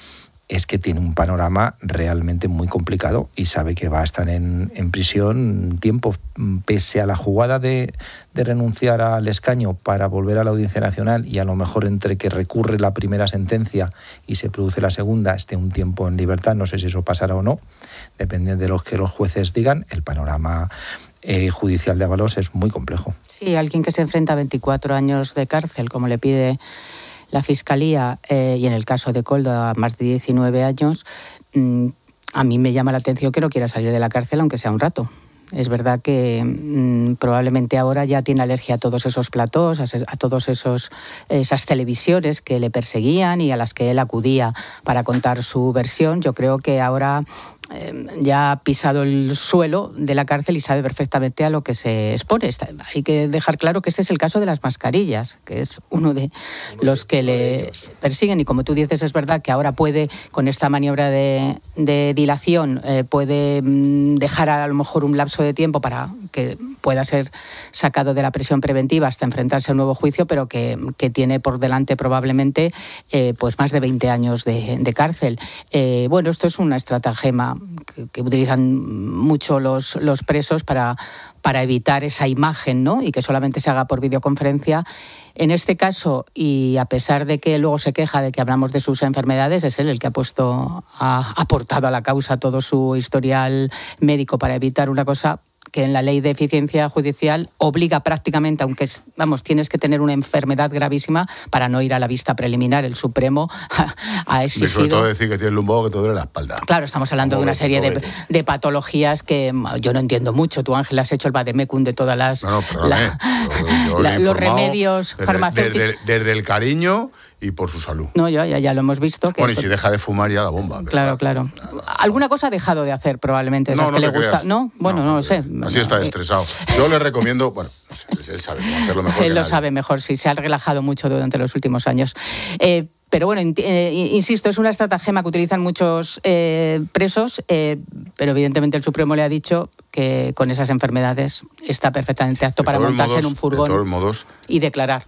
es que tiene un panorama realmente muy complicado y sabe que va a estar en, en prisión tiempo, pese a la jugada de, de renunciar al escaño para volver a la Audiencia Nacional, y a lo mejor entre que recurre la primera sentencia y se produce la segunda esté un tiempo en libertad. No sé si eso pasará o no, depende de lo que los jueces digan. El panorama eh, judicial de Ábalos es muy complejo. Sí, alguien que se enfrenta a veinticuatro años de cárcel, como le pide la Fiscalía, eh, y en el caso de Koldo a más de diecinueve años, mmm, a mí me llama la atención que no quiera salir de la cárcel, aunque sea un rato. Es verdad que mmm, probablemente ahora ya tiene alergia a todos esos platós, a, a todos esos esas televisiones que le perseguían y a las que él acudía para contar su versión. Yo creo que ahora eh, ya ha pisado el suelo de la cárcel y sabe perfectamente a lo que se expone. Está, hay que dejar claro que este es el caso de las mascarillas, que es uno de los que le persiguen. Y como tú dices, es verdad que ahora puede, con esta maniobra de, de dilación, eh, puede mm, dejar a lo mejor un lapso de tiempo para que pueda ser sacado de la prisión preventiva hasta enfrentarse a un nuevo juicio, pero que, que tiene por delante probablemente eh, pues más de veinte años de, de cárcel. Eh, bueno, esto es una estratagema que, que utilizan mucho los, los presos para, para evitar esa imagen, ¿no? Y que solamente se haga por videoconferencia. En este caso, y a pesar de que luego se queja de que hablamos de sus enfermedades, es él el que ha puesto, ha aportado a la causa todo su historial médico para evitar una cosa que en la ley de eficiencia judicial obliga prácticamente, aunque vamos, tienes que tener una enfermedad gravísima para no ir a la vista preliminar. El Supremo ha, ha exigido... Y sobre todo decir que tiene el lumbago que te duele la espalda. Claro, estamos hablando de una serie de, de patologías que yo no entiendo mucho. Tú, Ángel, has hecho el vademecum de todas las... No, no, perdóname. La, yo, yo la, los remedios desde, farmacéuticos. Desde, desde el cariño y por su salud. No, ya, ya, ya lo hemos visto. Que bueno, y si deja de fumar ya la bomba. Claro, claro. claro. Alguna cosa ha dejado de hacer probablemente, esas no, no que le creas. gusta. No, bueno, no, no lo sé. Así está estresado. Yo le recomiendo, bueno, no sé, él sabe cómo hacerlo mejor. Él que lo nadie. sabe mejor, sí, se ha relajado mucho durante los últimos años. Eh, Pero bueno, eh, insisto, es una estratagema que utilizan muchos eh, presos, eh, pero evidentemente el Supremo le ha dicho que con esas enfermedades está perfectamente apto para montarse modos, en un furgón de todos modos, y declarar.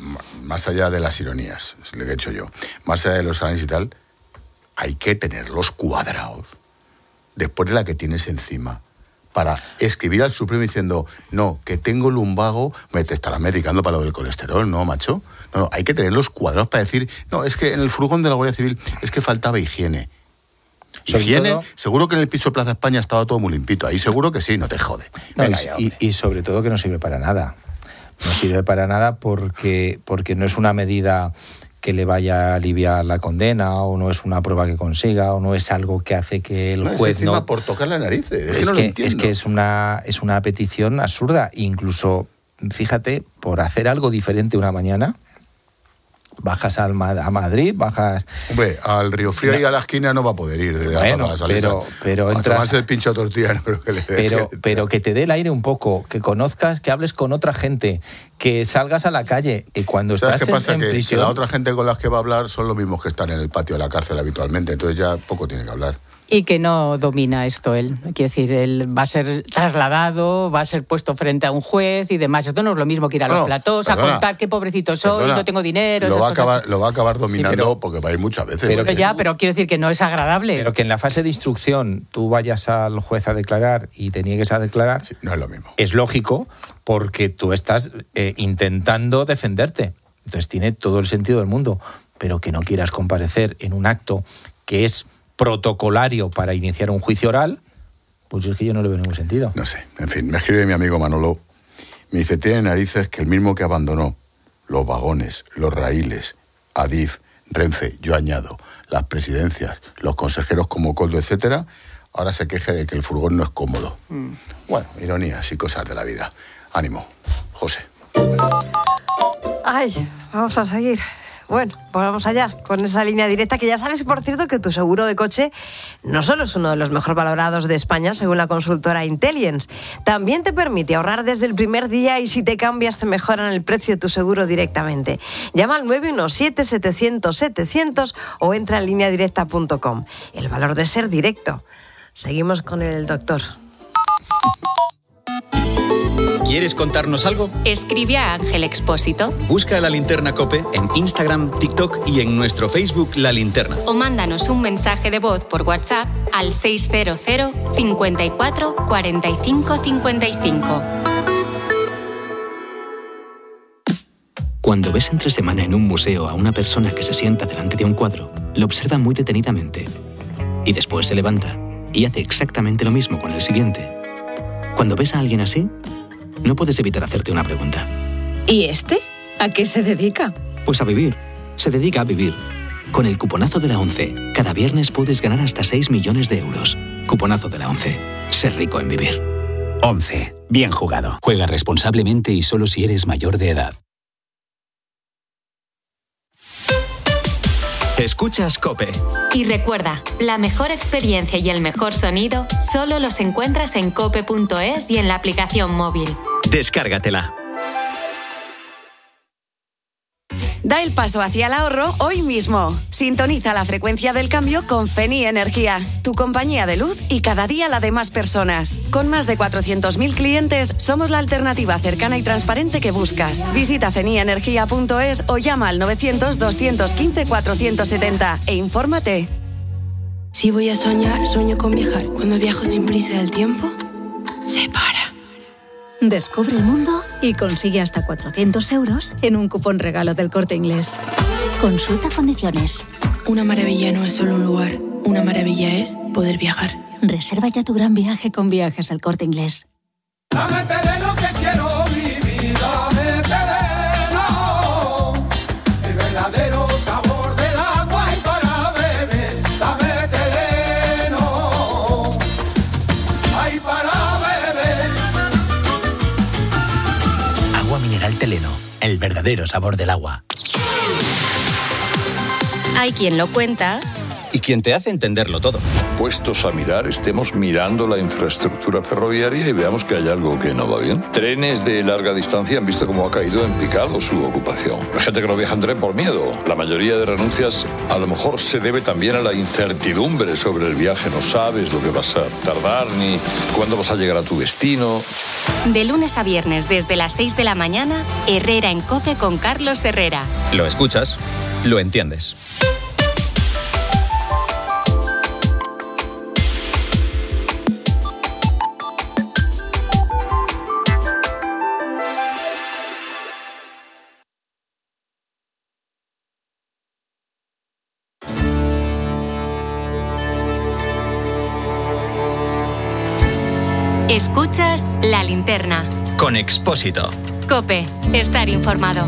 Más allá de las ironías, es lo que he hecho yo, más allá de los análisis y tal, hay que tenerlos cuadrados después de la que tienes encima para escribir al Supremo diciendo, no, que tengo lumbago, me te estarás medicando para lo del colesterol, ¿no, macho? No, no, hay que tenerlos cuadrados para decir, no, es que en el furgón de la Guardia Civil es que faltaba higiene. Sobre Higiene, todo, seguro que en el piso de Plaza España estaba todo muy limpito, ahí seguro que sí, no te jode. No, Venga, y, ya, y, y sobre todo que no sirve para nada. No sirve para nada porque, porque no es una medida que le vaya a aliviar la condena, o no es una prueba que consiga, o no es algo que hace que el no, juez es encima no... por tocar las narices, es, es que no que, lo entiendo. es que es una, es una petición absurda. Incluso, fíjate, por hacer algo diferente una mañana, bajas al, a Madrid, bajas... Hombre, al Río Frío no. y a la esquina no va a poder ir desde bueno, la salida. Pero, pero a entras... tomarse el pincho a tortilla, no creo que le dé. Pero, pero que te dé el aire un poco, que conozcas, que hables con otra gente, que salgas a la calle y cuando estás qué pasa? en, en que prisión... la otra gente con la que va a hablar son los mismos que están en el patio de la cárcel habitualmente, entonces ya poco tiene que hablar. Y que no domina esto él. Quiere decir, él va a ser trasladado, va a ser puesto frente a un juez y demás. Esto no es lo mismo que ir a los no, platós, perdona, a contar qué pobrecito soy, perdona, no tengo dinero. Lo va, a acabar, cosas. lo va a acabar dominando sí, pero, porque va a ir muchas veces. Pero, pero ya, pero quiero decir que no es agradable. Pero que en la fase de instrucción tú vayas al juez a declarar y te niegues a declarar, sí, no es lo mismo. Es lógico porque tú estás eh, intentando defenderte. Entonces tiene todo el sentido del mundo. Pero que no quieras comparecer en un acto que es protocolario para iniciar un juicio oral, pues es que yo no le veo ningún sentido. No sé, en fin, me escribe mi amigo Manolo, me dice, tiene narices que el mismo que abandonó los vagones, los raíles, Adif, Renfe, yo añado, las presidencias, los consejeros como Koldo, etcétera, ahora se queje de que el furgón no es cómodo. Mm. Bueno, ironías y cosas de la vida. Ánimo, José. Ay, vamos a seguir. Bueno, pues vamos allá con esa línea directa, que ya sabes, por cierto, que tu seguro de coche no solo es uno de los mejor valorados de España, según la consultora Intellience, también te permite ahorrar desde el primer día y si te cambias te mejoran el precio de tu seguro directamente. Llama al nueve uno siete, setecientos, setecientos o entra en línea directa punto com. El valor de ser directo. Seguimos con el doctor. ¿Quieres contarnos algo? Escribe a Ángel Expósito. Busca La Linterna COPE en Instagram, TikTok y en nuestro Facebook La Linterna. O mándanos un mensaje de voz por WhatsApp al seiscientos cincuenta y cuatro cuarenta y cinco cincuenta y cinco. Cuando ves entre semana en un museo a una persona que se sienta delante de un cuadro, lo observa muy detenidamente y después se levanta y hace exactamente lo mismo con el siguiente. Cuando ves a alguien así, no puedes evitar hacerte una pregunta. ¿Y este? ¿A qué se dedica? Pues a vivir. Se dedica a vivir. Con el cuponazo de la ONCE, cada viernes puedes ganar hasta seis millones de euros. Cuponazo de la ONCE. Ser rico en vivir. ONCE. Bien jugado. Juega responsablemente y solo si eres mayor de edad. Escuchas COPE. Y recuerda, la mejor experiencia y el mejor sonido solo los encuentras en cope punto es y en la aplicación móvil. Descárgatela. Da el paso hacia el ahorro hoy mismo. Sintoniza la frecuencia del cambio con Feni Energía, tu compañía de luz y cada día la de más personas. Con más de cuatrocientos mil clientes, somos la alternativa cercana y transparente que buscas. Visita feni energía punto es o llama al novecientos doscientos quince cuatrocientos setenta e infórmate. Si voy a soñar, sueño con viajar. Cuando viajo sin prisa del tiempo, se para. Descubre el mundo y consigue hasta cuatrocientos euros en un cupón regalo del Corte Inglés. Consulta condiciones. Una maravilla no es solo un lugar. Una maravilla es poder viajar. Reserva ya tu gran viaje con Viajes al Corte Inglés. Dame terreno que quiero vivir, dame terreno, el verdadero sabor del agua y para beber, dame terreno, ay para beber. Agua mineral Teleno, el verdadero sabor del agua. Hay quien lo cuenta y quien te hace entenderlo todo. Puestos a mirar, estemos mirando la infraestructura ferroviaria y veamos que hay algo que no va bien. Trenes de larga distancia han visto cómo ha caído en picado su ocupación. Hay gente que no viaja en tren por miedo. La mayoría de renuncias a lo mejor se debe también a la incertidumbre sobre el viaje. No sabes lo que vas a tardar ni cuándo vas a llegar a tu destino. De lunes a viernes desde las seis de la mañana, Herrera en COPE con Carlos Herrera. Lo escuchas, lo entiendes. Escuchas La Linterna. Con Expósito. COPE. Estar informado.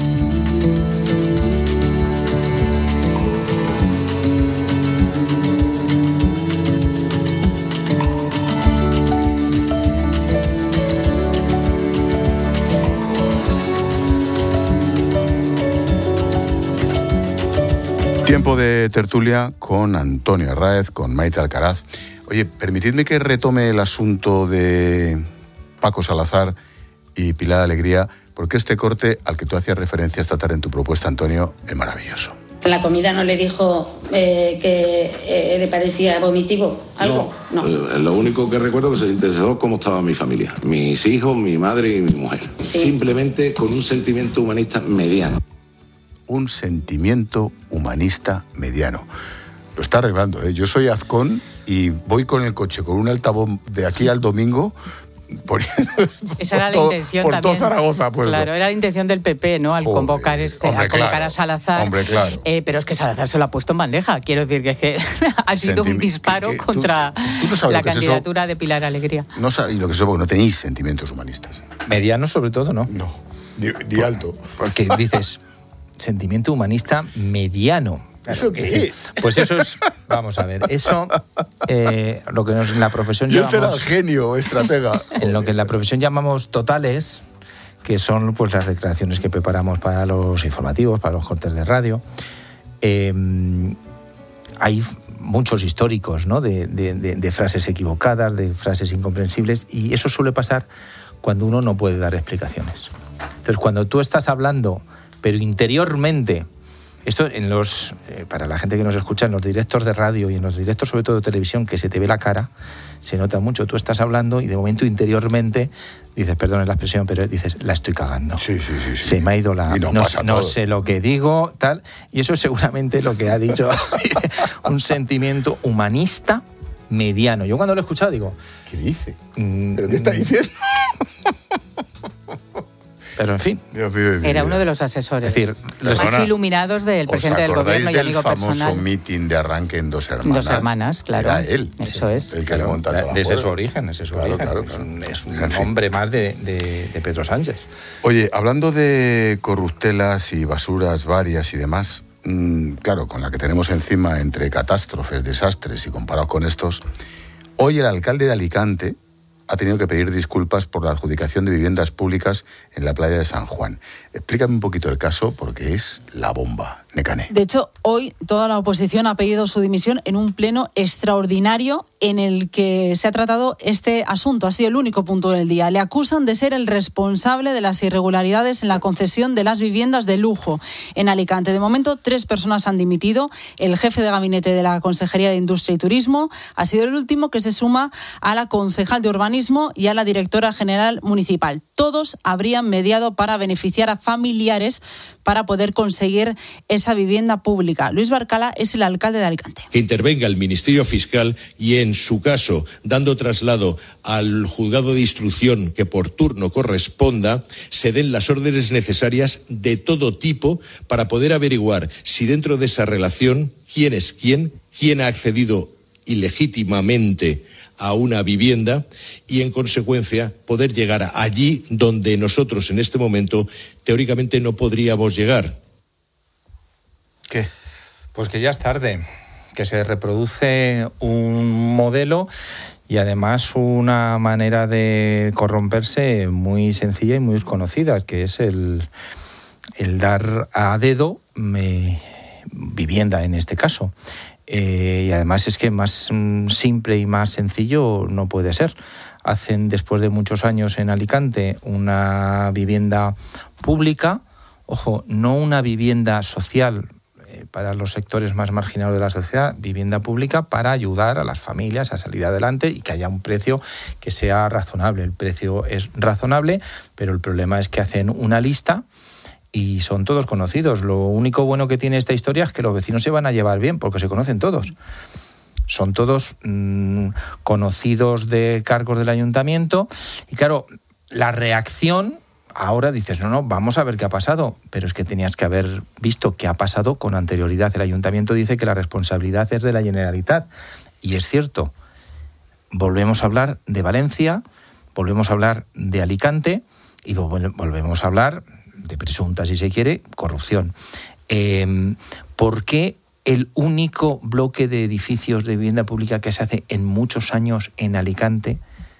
Tiempo de tertulia con Antonio Herráez, con Maite Alcaraz. Oye, permitidme que retome el asunto de Paco Salazar y Pilar Alegría, porque este corte al que tú hacías referencia esta tarde en tu propuesta, Antonio, es maravilloso. ¿En la comida no le dijo eh, que eh, le parecía vomitivo algo? No, no. Eh, lo único que recuerdo es que se interesó cómo estaba mi familia, mis hijos, mi madre y mi mujer. Sí. Simplemente con un sentimiento humanista mediano. Un sentimiento humanista mediano. Lo está arreglando, ¿eh? Yo soy Azcón y voy con el coche con un altavoz de aquí al domingo poniendo esa era la todo, intención por también. Todo Zaragoza, pues. Claro, era la intención del P P, ¿no? Al Joder, convocar este, hombre, al convocar claro, a Salazar. Hombre, claro. Eh, pero es que Salazar se lo ha puesto en bandeja. Quiero decir que, es que ha sido Sentim- un disparo que, que, contra tú, tú no la candidatura es de Pilar Alegría. No sabéis lo que es eso, porque no tenéis sentimientos humanistas. Medianos, sobre todo, ¿no? No, ni, ni alto. Porque dices, sentimiento humanista mediano. Claro, ¿Eso qué es? Pues eso es, vamos a ver, eso, eh, lo que nos, en la profesión Yo llamamos... Yo será genio, estratega. En lo que en la profesión llamamos totales, que son pues las declaraciones que preparamos para los informativos, para los cortes de radio. Eh, hay muchos históricos, ¿no? de, de, de, de frases equivocadas, de frases incomprensibles, y eso suele pasar cuando uno no puede dar explicaciones. Entonces, cuando tú estás hablando, pero interiormente Esto en los, eh, para la gente que nos escucha, en los directos de radio y en los directos sobre todo de televisión, que se te ve la cara, se nota mucho. Tú estás hablando y de momento interiormente dices, perdón la expresión, pero dices, la estoy cagando. Sí, sí, sí. sí. Se me ha ido la... No, no, no sé lo que digo, tal. Y eso es seguramente lo que ha dicho un sentimiento humanista mediano. Yo cuando lo he escuchado digo... ¿Qué dice? ¿Pero qué está diciendo? Pero en fin. Dios mío, Dios Era mío. uno de los asesores. Es decir, los más iluminados del presidente del gobierno y amigo personal. ¿Os acordáis del famoso personal. mitin de arranque en Dos Hermanas? Dos Hermanas, claro. Era él. Eso sí, es. El que claro, le monta todo. Ese es su origen, ese es su claro, origen. claro, Es claro. un, es un En fin. hombre más de, de, de Pedro Sánchez. Oye, hablando de corruptelas y basuras varias y demás, mmm, claro, con la que tenemos encima entre catástrofes, desastres y comparados con estos, hoy el alcalde de Alicante ha tenido que pedir disculpas por la adjudicación de viviendas públicas en la playa de San Juan. Explícame un poquito el caso porque es la bomba, Nekane. De hecho, hoy toda la oposición ha pedido su dimisión en un pleno extraordinario en el que se ha tratado este asunto. Ha sido el único punto del día. Le acusan de ser el responsable de las irregularidades en la concesión de las viviendas de lujo en Alicante. De momento, tres personas han dimitido. El jefe de gabinete de la Consejería de Industria y Turismo ha sido el último, que se suma a la concejal de Urbanismo y a la directora general municipal. Todos habrían mediado para beneficiar a familiares para poder conseguir esa vivienda pública. Luis Barcala es el alcalde de Alicante. Que intervenga el Ministerio Fiscal y, en su caso, dando traslado al juzgado de instrucción que por turno corresponda, se den las órdenes necesarias de todo tipo para poder averiguar si dentro de esa relación quién es quién, quién ha accedido ilegítimamente a una vivienda y, en consecuencia, poder llegar allí donde nosotros en este momento teóricamente no podríamos llegar. ¿Qué? Pues que ya es tarde, que se reproduce un modelo y además una manera de corromperse muy sencilla y muy desconocida, que es el, el dar a dedo me, vivienda en este caso. Eh, y además es que más mm, simple y más sencillo no puede ser. Hacen, después de muchos años en Alicante, una vivienda pública, ojo, no una vivienda social eh, para los sectores más marginados de la sociedad, vivienda pública para ayudar a las familias a salir adelante y que haya un precio que sea razonable. El precio es razonable, pero el problema es que hacen una lista y son todos conocidos. Lo único bueno que tiene esta historia es que los vecinos se van a llevar bien, porque se conocen todos. Son todos mmm, conocidos de cargos del ayuntamiento. Y claro, la reacción, ahora dices, no, no, vamos a ver qué ha pasado. Pero es que tenías que haber visto qué ha pasado con anterioridad. El ayuntamiento dice que la responsabilidad es de la Generalitat. Y es cierto. Volvemos a hablar de Valencia, volvemos a hablar de Alicante y volvemos a hablar de presunta, si se quiere, corrupción. Eh, ¿Por qué el único bloque de edificios de vivienda pública que se hace en muchos años en Alicante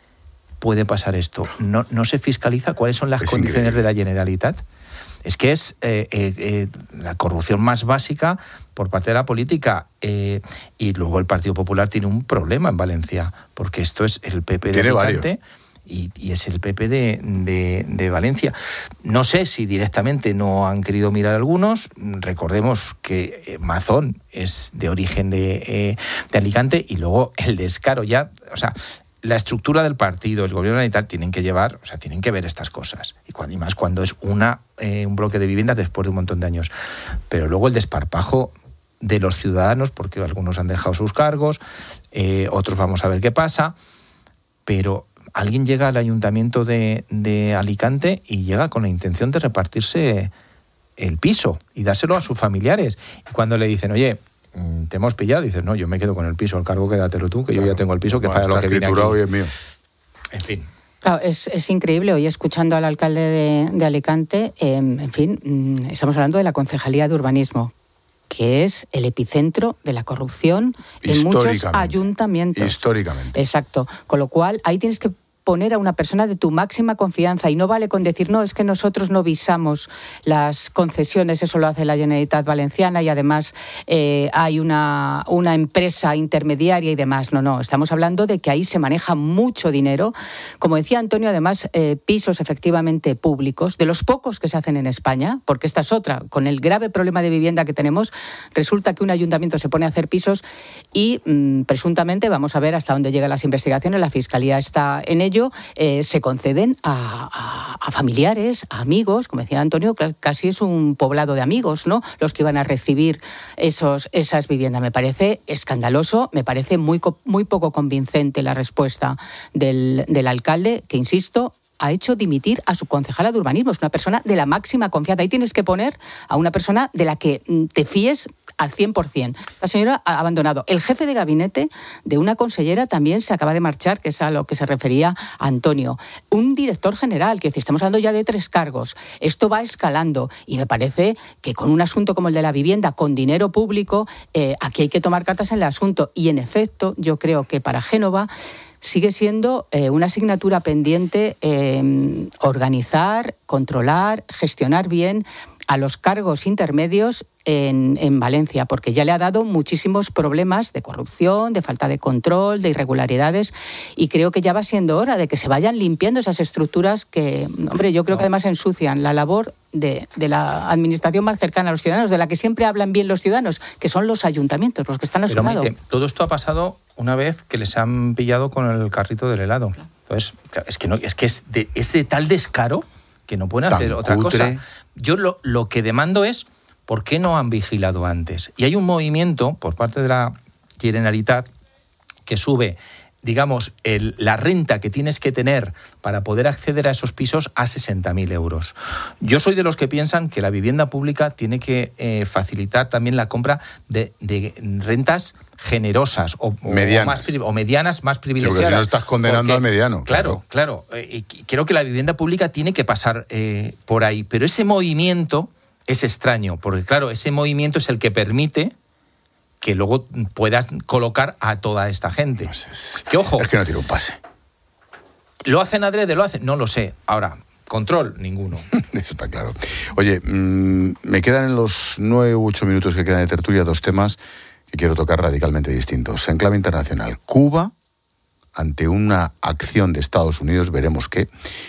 puede pasar esto? ¿No, no se fiscaliza cuáles son las es condiciones increíble. de la Generalitat? Es que es eh, eh, eh, la corrupción más básica por parte de la política. Eh, y luego el Partido Popular tiene un problema en Valencia, porque esto es el P P de tiene Alicante... Varios. Y, y es el P P de, de, de Valencia. No sé si directamente no han querido mirar algunos. Recordemos que eh, Mazón es de origen de, eh, de Alicante y luego el descaro ya... O sea, la estructura del partido, el gobierno y tal, tienen que llevar, o sea, tienen que ver estas cosas. Y, cuando, y más cuando es una eh, un bloque de viviendas después de un montón de años. Pero luego el desparpajo de los ciudadanos, porque algunos han dejado sus cargos, eh, otros vamos a ver qué pasa, pero... Alguien llega al ayuntamiento de, de Alicante y llega con la intención de repartirse el piso y dárselo a sus familiares. Y cuando le dicen, oye, te hemos pillado, dices, no, yo me quedo con el piso, el cargo quédatelo tú, que claro, yo ya tengo el piso, que bueno, para lo que viene aquí. Hoy es mío. En fin. Claro, es, es increíble. Hoy escuchando al alcalde de, de Alicante, eh, en fin, estamos hablando de la Concejalía de Urbanismo, que es el epicentro de la corrupción en muchos ayuntamientos. Históricamente. Exacto. Con lo cual, ahí tienes que poner a una persona de tu máxima confianza y no vale con decir, no, es que nosotros no visamos las concesiones, eso lo hace la Generalitat Valenciana y además eh, hay una, una empresa intermediaria y demás. No, no, estamos hablando de que ahí se maneja mucho dinero. Como decía Antonio, además, eh, pisos efectivamente públicos, de los pocos que se hacen en España, porque esta es otra, con el grave problema de vivienda que tenemos, resulta que un ayuntamiento se pone a hacer pisos y mmm, presuntamente, vamos a ver hasta dónde llegan las investigaciones, la Fiscalía está en ello, eh, se conceden a, a, a familiares, a amigos, como decía Antonio, casi es un poblado de amigos, ¿no?, los que iban a recibir esos, esas viviendas. Me parece escandaloso, me parece muy, muy poco convincente la respuesta del, del alcalde, que insisto, ha hecho dimitir a su concejala de urbanismo. Es una persona de la máxima confianza. Ahí tienes que poner a una persona de la que te fíes al cien por ciento. La señora ha abandonado. El jefe de gabinete de una consellera también se acaba de marchar, que es a lo que se refería Antonio. Un director general, que estamos hablando ya de tres cargos. Esto va escalando y me parece que con un asunto como el de la vivienda, con dinero público, eh, aquí hay que tomar cartas en el asunto. Y en efecto, yo creo que para Génova sigue siendo eh, una asignatura pendiente eh, organizar, controlar, gestionar bien a los cargos intermedios en, en Valencia, porque ya le ha dado muchísimos problemas de corrupción, de falta de control, de irregularidades, y creo que ya va siendo hora de que se vayan limpiando esas estructuras que, hombre, yo creo que además ensucian la labor de, de la administración más cercana a los ciudadanos, de la que siempre hablan bien los ciudadanos, que son los ayuntamientos, los que están a su lado. Todo esto ha pasado una vez que les han pillado con el carrito del helado. Entonces, es que, no, es, que es, de, es de tal descaro que no pueden hacer otra cosa. Yo lo, lo que demando es, ¿por qué no han vigilado antes? Y hay un movimiento por parte de la Generalitat que sube, digamos, el, la renta que tienes que tener para poder acceder a esos pisos a sesenta mil euros. Yo soy de los que piensan que la vivienda pública tiene que eh, facilitar también la compra de, de rentas generosas o medianas. O, más, o medianas más privilegiadas. Porque si no estás condenando porque, al mediano. Claro, claro. claro eh, creo que la vivienda pública tiene que pasar eh, por ahí. Pero ese movimiento es extraño, porque claro, ese movimiento es el que permite que luego puedas colocar a toda esta gente. No sé, es, que ojo. Es que no tiene un pase. ¿Lo hacen adrede? ¿Lo hacen? No lo sé. Ahora, control, ninguno. Eso está claro. Oye, mmm, me quedan en los nueve u ocho minutos que quedan de tertulia dos temas que quiero tocar radicalmente distintos. En clave internacional, Cuba, ante una acción de Estados Unidos, veremos qué,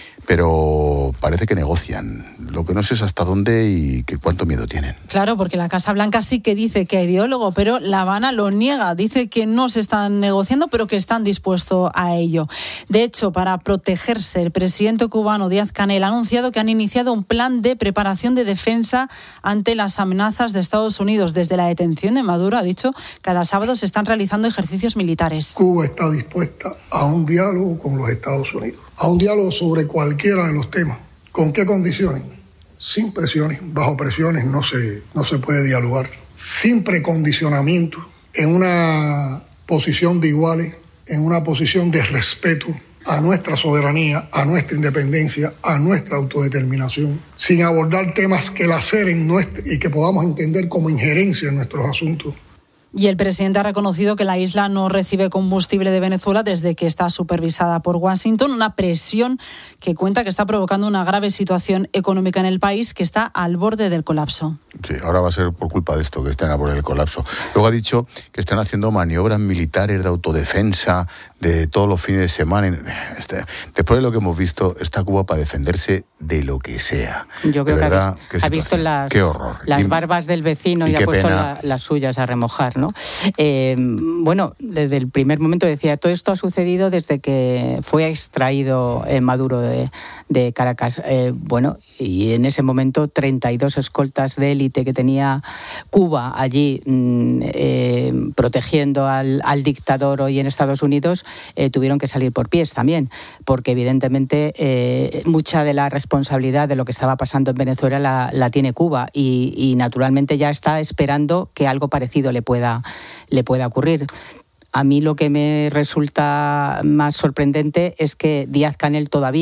pero parece que negocian. Lo que no sé es hasta dónde y que cuánto miedo tienen. Claro, porque la Casa Blanca sí que dice que hay diálogo, pero La Habana lo niega. Dice que no se están negociando, pero que están dispuestos a ello. De hecho, para protegerse, el presidente cubano Díaz-Canel ha anunciado que han iniciado un plan de preparación de defensa ante las amenazas de Estados Unidos. Desde la detención de Maduro, ha dicho, cada sábado se están realizando ejercicios militares. Cuba está dispuesta a un diálogo con los Estados Unidos, a un diálogo sobre cualquiera de los temas. ¿Con qué condiciones? Sin presiones, bajo presiones no se, no se puede dialogar. Sin precondicionamiento, en una posición de iguales, en una posición de respeto a nuestra soberanía, a nuestra independencia, a nuestra autodeterminación, sin abordar temas que laceren nuestra, y que podamos entender como injerencia en nuestros asuntos. Y el presidente ha reconocido que la isla no recibe combustible de Venezuela desde que está supervisada por Washington, una presión que cuenta que está provocando una grave situación económica en el país que está al borde del colapso. Sí, ahora va a ser por culpa de esto que están al borde del colapso. Luego ha dicho que están haciendo maniobras militares de autodefensa de todos los fines de semana. Después de lo que hemos visto, está Cuba para defenderse de lo que sea. Yo creo de que verdad, ha visto, ha visto las, qué horror. las y, barbas del vecino y, y ha puesto la, las suyas a remojar, ¿no? Eh, bueno, desde el primer momento decía, todo esto ha sucedido desde que fue extraído eh, Maduro de, de Caracas. Eh, bueno, y en ese momento treinta y dos escoltas de élite que tenía Cuba allí mmm, eh, protegiendo al, al dictador hoy en Estados Unidos, eh, tuvieron que salir por pies también, porque evidentemente eh, mucha de la responsabilidad de lo que estaba pasando en Venezuela la, la tiene Cuba y, y naturalmente ya está esperando que algo parecido le pueda, le pueda ocurrir. A mí lo que me resulta más sorprendente es que Díaz-Canel todavía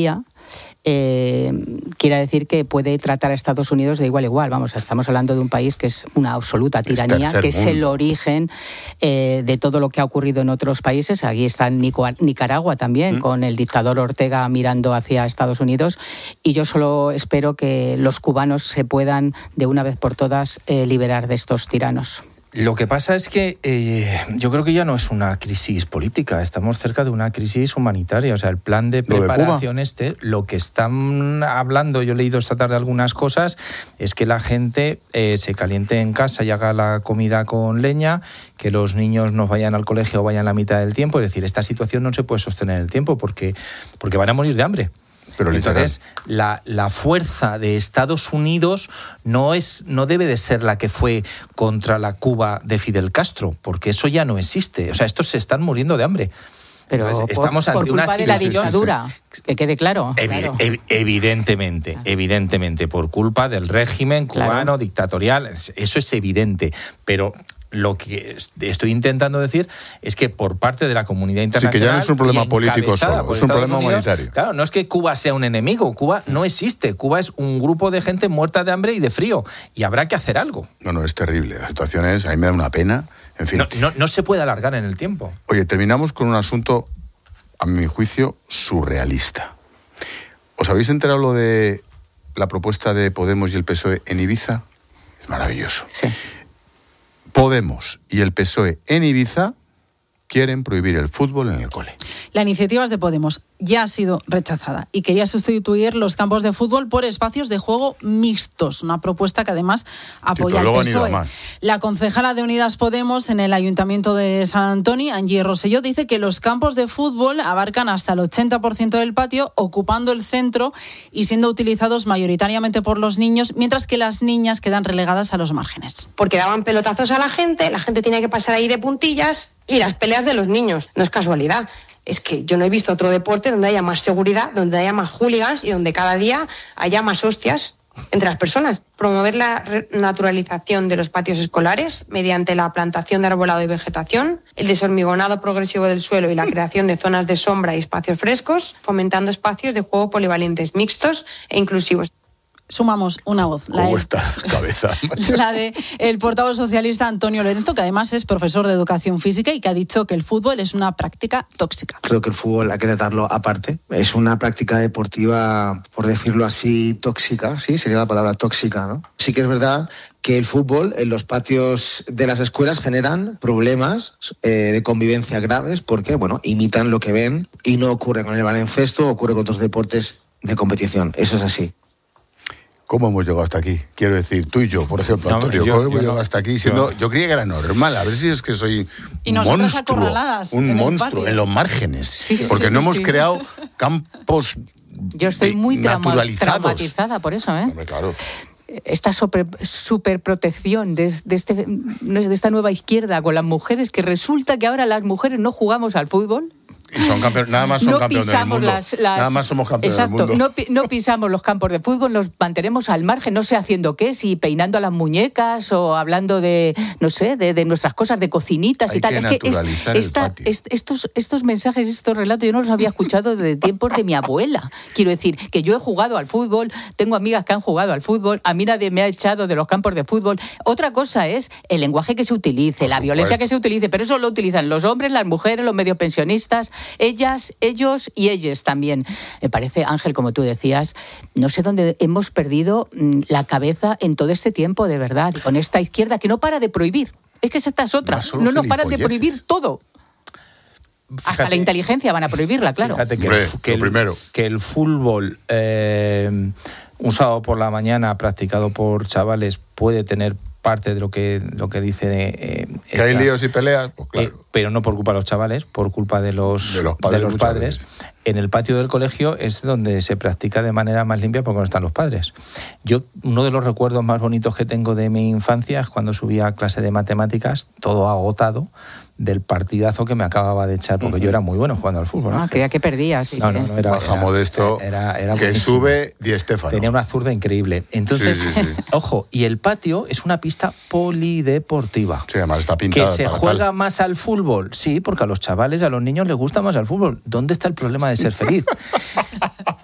eh, quiera decir que puede tratar a Estados Unidos de igual a igual. Vamos, estamos hablando de un país que es una absoluta tiranía, que es el origen eh, de todo lo que ha ocurrido en otros países. Aquí está Nicaragua también, ¿Mm? con el dictador Ortega mirando hacia Estados Unidos. Y yo solo espero que los cubanos se puedan, de una vez por todas, eh, liberar de estos tiranos. Lo que pasa es que eh, yo creo que ya no es una crisis política, estamos cerca de una crisis humanitaria. O sea, el plan de preparación ¿Lo de este, lo que están hablando, yo he leído esta tarde algunas cosas, es que la gente eh, se caliente en casa y haga la comida con leña, que los niños no vayan al colegio o vayan la mitad del tiempo. Es decir, esta situación no se puede sostener en el tiempo porque, porque van a morir de hambre. Pero entonces, la, la fuerza de Estados Unidos no es, no debe de ser la que fue contra la Cuba de Fidel Castro, porque eso ya no existe. O sea, estos se están muriendo de hambre. Pero entonces, por, estamos ante por culpa una de la dictadura, que quede claro. Evi- claro. ev- evidentemente, evidentemente, por culpa del régimen cubano, claro. dictatorial, eso es evidente, pero... Lo que estoy intentando decir es que por parte de la comunidad internacional... Sí, que ya no es un problema político solo, es un problema Unidos, humanitario. Claro, no es que Cuba sea un enemigo, Cuba no existe. Cuba es un grupo de gente muerta de hambre y de frío, y habrá que hacer algo. No, no, es terrible. La situación es... A mí me da una pena, en fin. No, no, no se puede alargar en el tiempo. Oye, terminamos con un asunto, a mi juicio, surrealista. ¿Os habéis enterado lo de la propuesta de Podemos y el P S O E en Ibiza? Es maravilloso. Sí. Podemos y el P S O E en Ibiza quieren prohibir el fútbol en el cole. La iniciativa es de Podemos, ya ha sido rechazada y quería sustituir los campos de fútbol por espacios de juego mixtos, una propuesta que además apoya sí, el P S O E. Más. La concejala de Unidas Podemos en el Ayuntamiento de San Antonio, Angie Rosselló, dice que los campos de fútbol abarcan hasta el ochenta por ciento del patio, ocupando el centro y siendo utilizados mayoritariamente por los niños, mientras que las niñas quedan relegadas a los márgenes. Porque daban pelotazos a la gente, la gente tenía que pasar ahí de puntillas y las peleas de los niños. No es casualidad. Es que yo no he visto otro deporte donde haya más seguridad, donde haya más hooligans y donde cada día haya más hostias entre las personas. Promover la naturalización de los patios escolares mediante la plantación de arbolado y vegetación, el deshormigonado progresivo del suelo y la creación de zonas de sombra y espacios frescos, fomentando espacios de juego polivalentes, mixtos e inclusivos. Sumamos una voz. La ¿Cómo de, está la cabeza? La de el portavoz socialista Antonio Lorenzo, que además es profesor de educación física y que ha dicho que el fútbol es una práctica tóxica. Creo que el fútbol hay que tratarlo aparte. Es una práctica deportiva, por decirlo así, tóxica, sí, sería la palabra tóxica, ¿no? Sí que es verdad que el fútbol en los patios de las escuelas generan problemas eh, de convivencia graves porque, bueno, imitan lo que ven y no ocurre con el baloncesto, ocurre con otros deportes de competición. Eso es así. ¿Cómo hemos llegado hasta aquí? Quiero decir, tú y yo, por ejemplo, no, Antonio, yo, ¿cómo hemos yo llegado no, hasta aquí? Siendo, yo, yo creía que era normal, a ver si es que soy y un nosotras monstruo, acorraladas un en monstruo el patio. en los márgenes, Sí, porque sí, no hemos sí. creado campos Yo estoy muy trauma- naturalizados. traumatizada por eso, ¿eh? Hombre, claro. Esta super, superprotección de, de, este, de esta nueva izquierda con las mujeres, que resulta que ahora las mujeres no jugamos al fútbol. Y son campeones, nada más son no campeones del pisamos mundo. las, las, nada más somos campeones exacto, del mundo. No, pi- no pisamos los campos de fútbol, nos mantenemos al margen, no sé haciendo qué, si peinando a las muñecas o hablando de, no sé, de, de nuestras cosas, de cocinitas Hay y tal. que Es que es- naturalizar el esta, patio. es- estos, estos mensajes, estos relatos, yo no los había escuchado desde tiempos de mi abuela. Quiero decir, que yo he jugado al fútbol, tengo amigas que han jugado al fútbol, a mí nadie me ha echado de los campos de fútbol. Otra cosa es el lenguaje que se utilice, la violencia que se utilice, pero eso lo utilizan los hombres, las mujeres, los medios pensionistas, ellas, ellos y ellos también. Me parece, Ángel, como tú decías, no sé dónde hemos perdido mm, la cabeza en todo este tiempo, de verdad, con esta izquierda que no para de prohibir. Es que esta es otra, Más solo no nos paran de gilipolleces. prohibir todo. Hasta Fíjate, la inteligencia van a prohibirla, claro. Fíjate que, Hombre, el, que, lo el, primero. que el fútbol eh, un sábado por la mañana practicado por chavales puede tener parte de lo que lo que dice eh, Que esta- hay líos y peleas, pues claro. eh, pero no por culpa de los chavales, por culpa de los, De los padres de los muchas padres. veces. En el patio del colegio es donde se practica de manera más limpia porque no están los padres. Yo, uno de los recuerdos más bonitos que tengo de mi infancia es cuando subía a clase de matemáticas, todo agotado, del partidazo que me acababa de echar, porque yo era muy bueno jugando al fútbol. Ah, ¿no? creía que perdías. Sí, No, sí. no, no, era, Baja era- Modesto, era- era que buenísimo. sube Di Stéfano. Tenía una zurda increíble. Entonces, Sí, sí, sí. ojo, y el patio es una pista polideportiva. Sí, además está Que pintada se para juega tal. más al fútbol, sí, porque a los chavales, a los niños les gusta más al fútbol. ¿Dónde está el problema de ser feliz?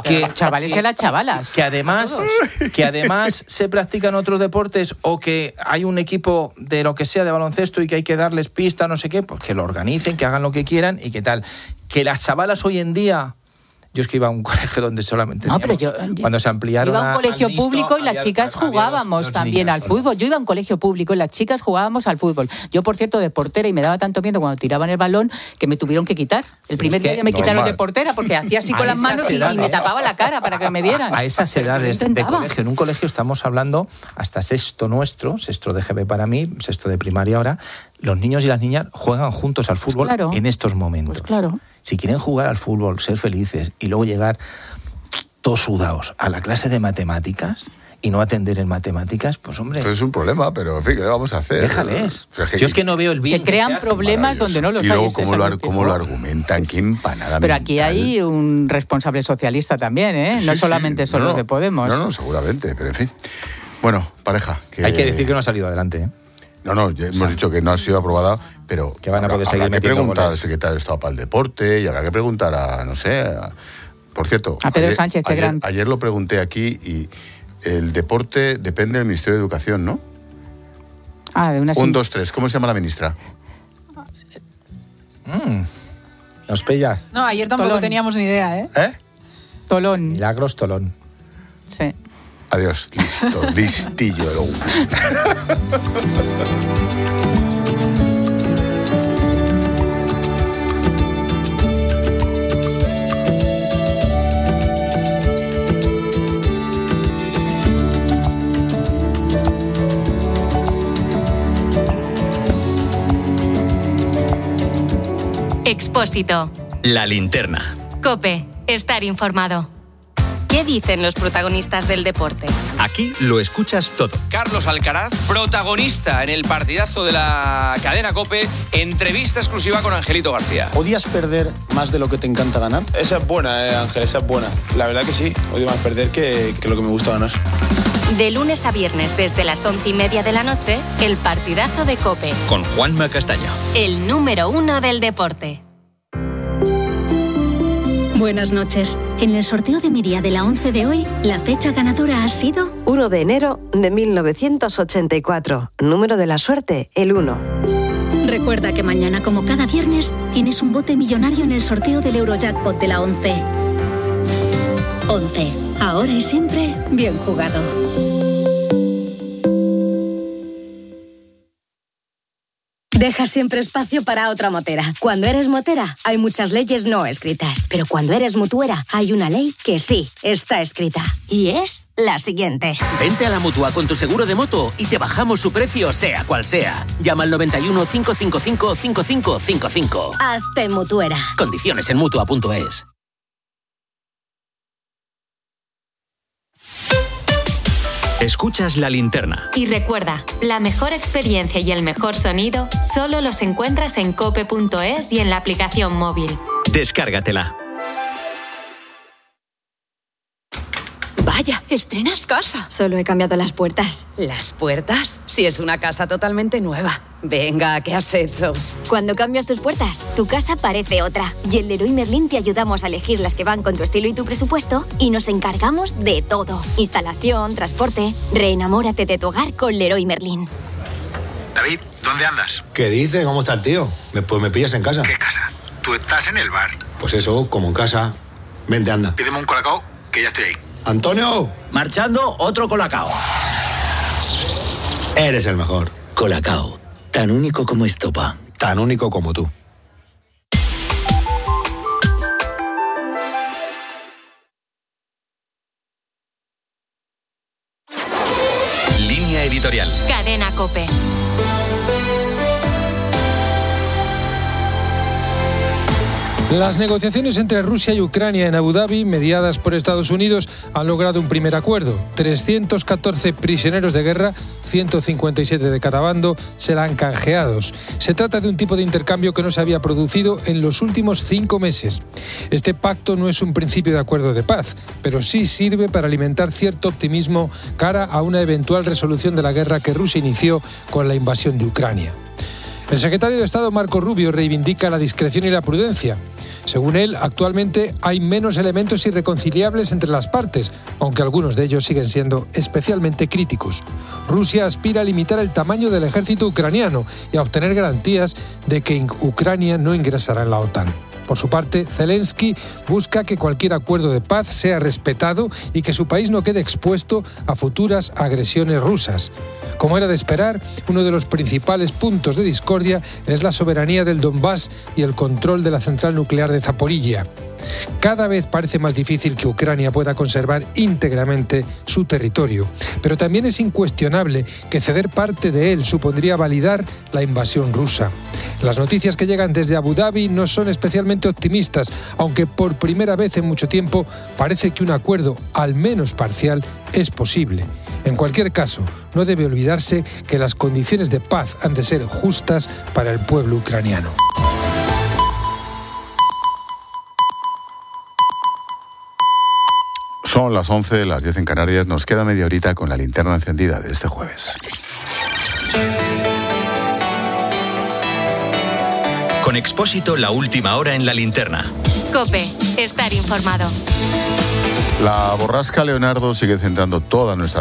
que a los chavales y a las chavalas. Que además, que además se practican otros deportes o que hay un equipo de lo que sea de baloncesto y que hay que darles pista, no sé qué, pues que lo organicen, que hagan lo que quieran y que tal. Que las chavalas hoy en día... Yo es que iba a un colegio donde solamente no, pero yo, cuando se ampliaron iba a un colegio mixto, público y las había, chicas jugábamos dos, dos también al fútbol. Yo iba a un colegio público y las chicas jugábamos al fútbol. Yo, por cierto, de portera, y me daba tanto miedo cuando tiraban el balón que me tuvieron que quitar. El primer día ya me quitaron de portera porque hacía así con las manos edades, y me tapaba la cara para que me vieran. A esas edades de colegio, en un colegio estamos hablando hasta sexto nuestro, sexto de G B para mí, sexto de primaria ahora, los niños y las niñas juegan juntos al fútbol, pues claro, en estos momentos. Pues claro. Si quieren jugar al fútbol, ser felices y luego llegar todos sudados a la clase de matemáticas y no atender en matemáticas, pues hombre... Eso es un problema, pero en fin, ¿qué le vamos a hacer? Déjales. O sea, que, yo es que no veo el bien. Se crean se problemas donde no los hay. Y luego, ¿cómo, lo, ¿cómo lo argumentan? Qué empanada. Pero aquí hay un responsable socialista también, ¿eh? No sí, solamente sí. son no, los de Podemos. No, no, seguramente, pero en fin. Bueno, pareja... Que... Hay que decir que no ha salido adelante, ¿eh? No, no, ya hemos sí. dicho que no ha sido aprobada, pero que van a poder habrá, seguir habrá que metiendo preguntar goles. al secretario de Estado para el Deporte y habrá que preguntar a, no sé, a, por cierto... A Pedro ayer, Sánchez, ayer, gran... ayer lo pregunté aquí y el deporte depende del Ministerio de Educación, ¿no? Ah, de una... Un, dos, tres, ¿cómo se llama la ministra? Mm, los Pellas. No, ayer tampoco Tolón. teníamos ni idea, ¿eh? ¿Eh? Tolón. Milagros Tolón. Sí. Adiós, listo, listillo. Expósito. La linterna. COPE. Estar informado. ¿Qué dicen los protagonistas del deporte? Aquí lo escuchas todo. Carlos Alcaraz, protagonista en el partidazo de la cadena COPE, entrevista exclusiva con Angelito García. ¿Odias perder más de lo que te encanta ganar? Esa es buena, eh, Ángel, esa es buena. La verdad que sí, odio más perder que, que lo que me gusta ganar. De lunes a viernes desde las once y media de la noche, el partidazo de COPE. Con Juanma Castaño. El número uno del deporte. Buenas noches. En el sorteo de Miria de la once de hoy, la fecha ganadora ha sido... uno de enero de mil novecientos ochenta y cuatro. Número de la suerte, el uno. Recuerda que mañana, como cada viernes, tienes un bote millonario en el sorteo del Eurojackpot de la once. once. Ahora y siempre, bien jugado. Deja siempre espacio para otra motera. Cuando eres motera, hay muchas leyes no escritas. Pero cuando eres mutuera, hay una ley que sí está escrita. Y es la siguiente. Vente a la Mutua con tu seguro de moto y te bajamos su precio, sea cual sea. Llama al noventa y uno, cinco cinco cinco, cinco cinco cinco cinco. Hazte mutuera. Condiciones en mutua punto es. Escuchas La Linterna. Y recuerda, la mejor experiencia y el mejor sonido solo los encuentras en cope punto es y en la aplicación móvil. Descárgatela. Vaya, estrenas casa. Solo he cambiado las puertas. ¿Las puertas? Si es una casa totalmente nueva. Venga, ¿qué has hecho? Cuando cambias tus puertas, tu casa parece otra. Y en Leroy Merlin te ayudamos a elegir las que van con tu estilo y tu presupuesto y nos encargamos de todo. Instalación, transporte. Reenamórate de tu hogar con Leroy Merlin. David, ¿dónde andas? ¿Qué dice? ¿Cómo está el tío? Pues me pillas en casa. ¿Qué casa? Tú estás en el bar. Pues eso, como en casa. Vente, anda. Pídeme un colacao, que ya estoy ahí. ¡Antonio! Marchando, otro colacao. Eres el mejor. Colacao. Tan único como estopa. Tan único como tú. Línea editorial. Cadena COPE. Las negociaciones entre Rusia y Ucrania en Abu Dhabi, mediadas por Estados Unidos, han logrado un primer acuerdo. trescientos catorce prisioneros de guerra, ciento cincuenta y siete de cada bando, serán canjeados. Se trata de un tipo de intercambio que no se había producido en los últimos cinco meses. Este pacto no es un principio de acuerdo de paz, pero sí sirve para alimentar cierto optimismo cara a una eventual resolución de la guerra que Rusia inició con la invasión de Ucrania. El secretario de Estado Marco Rubio reivindica la discreción y la prudencia. Según él, actualmente hay menos elementos irreconciliables entre las partes, aunque algunos de ellos siguen siendo especialmente críticos. Rusia aspira a limitar el tamaño del ejército ucraniano y a obtener garantías de que Ucrania no ingresará en la OTAN. Por su parte, Zelensky busca que cualquier acuerdo de paz sea respetado y que su país no quede expuesto a futuras agresiones rusas. Como era de esperar, uno de los principales puntos de discordia es la soberanía del Donbass y el control de la central nuclear de Zaporilla. Cada vez parece más difícil que Ucrania pueda conservar íntegramente su territorio, pero también es incuestionable que ceder parte de él supondría validar la invasión rusa. Las noticias que llegan desde Abu Dhabi no son especialmente optimistas, aunque por primera vez en mucho tiempo parece que un acuerdo, al menos parcial, es posible. En cualquier caso, no debe olvidarse que las condiciones de paz han de ser justas para el pueblo ucraniano. Son las once, las diez en Canarias. Nos queda media horita con la linterna encendida de este jueves. Con Expósito, la última hora en la linterna. COPE, estar informado. La borrasca Leonardo sigue centrando toda nuestra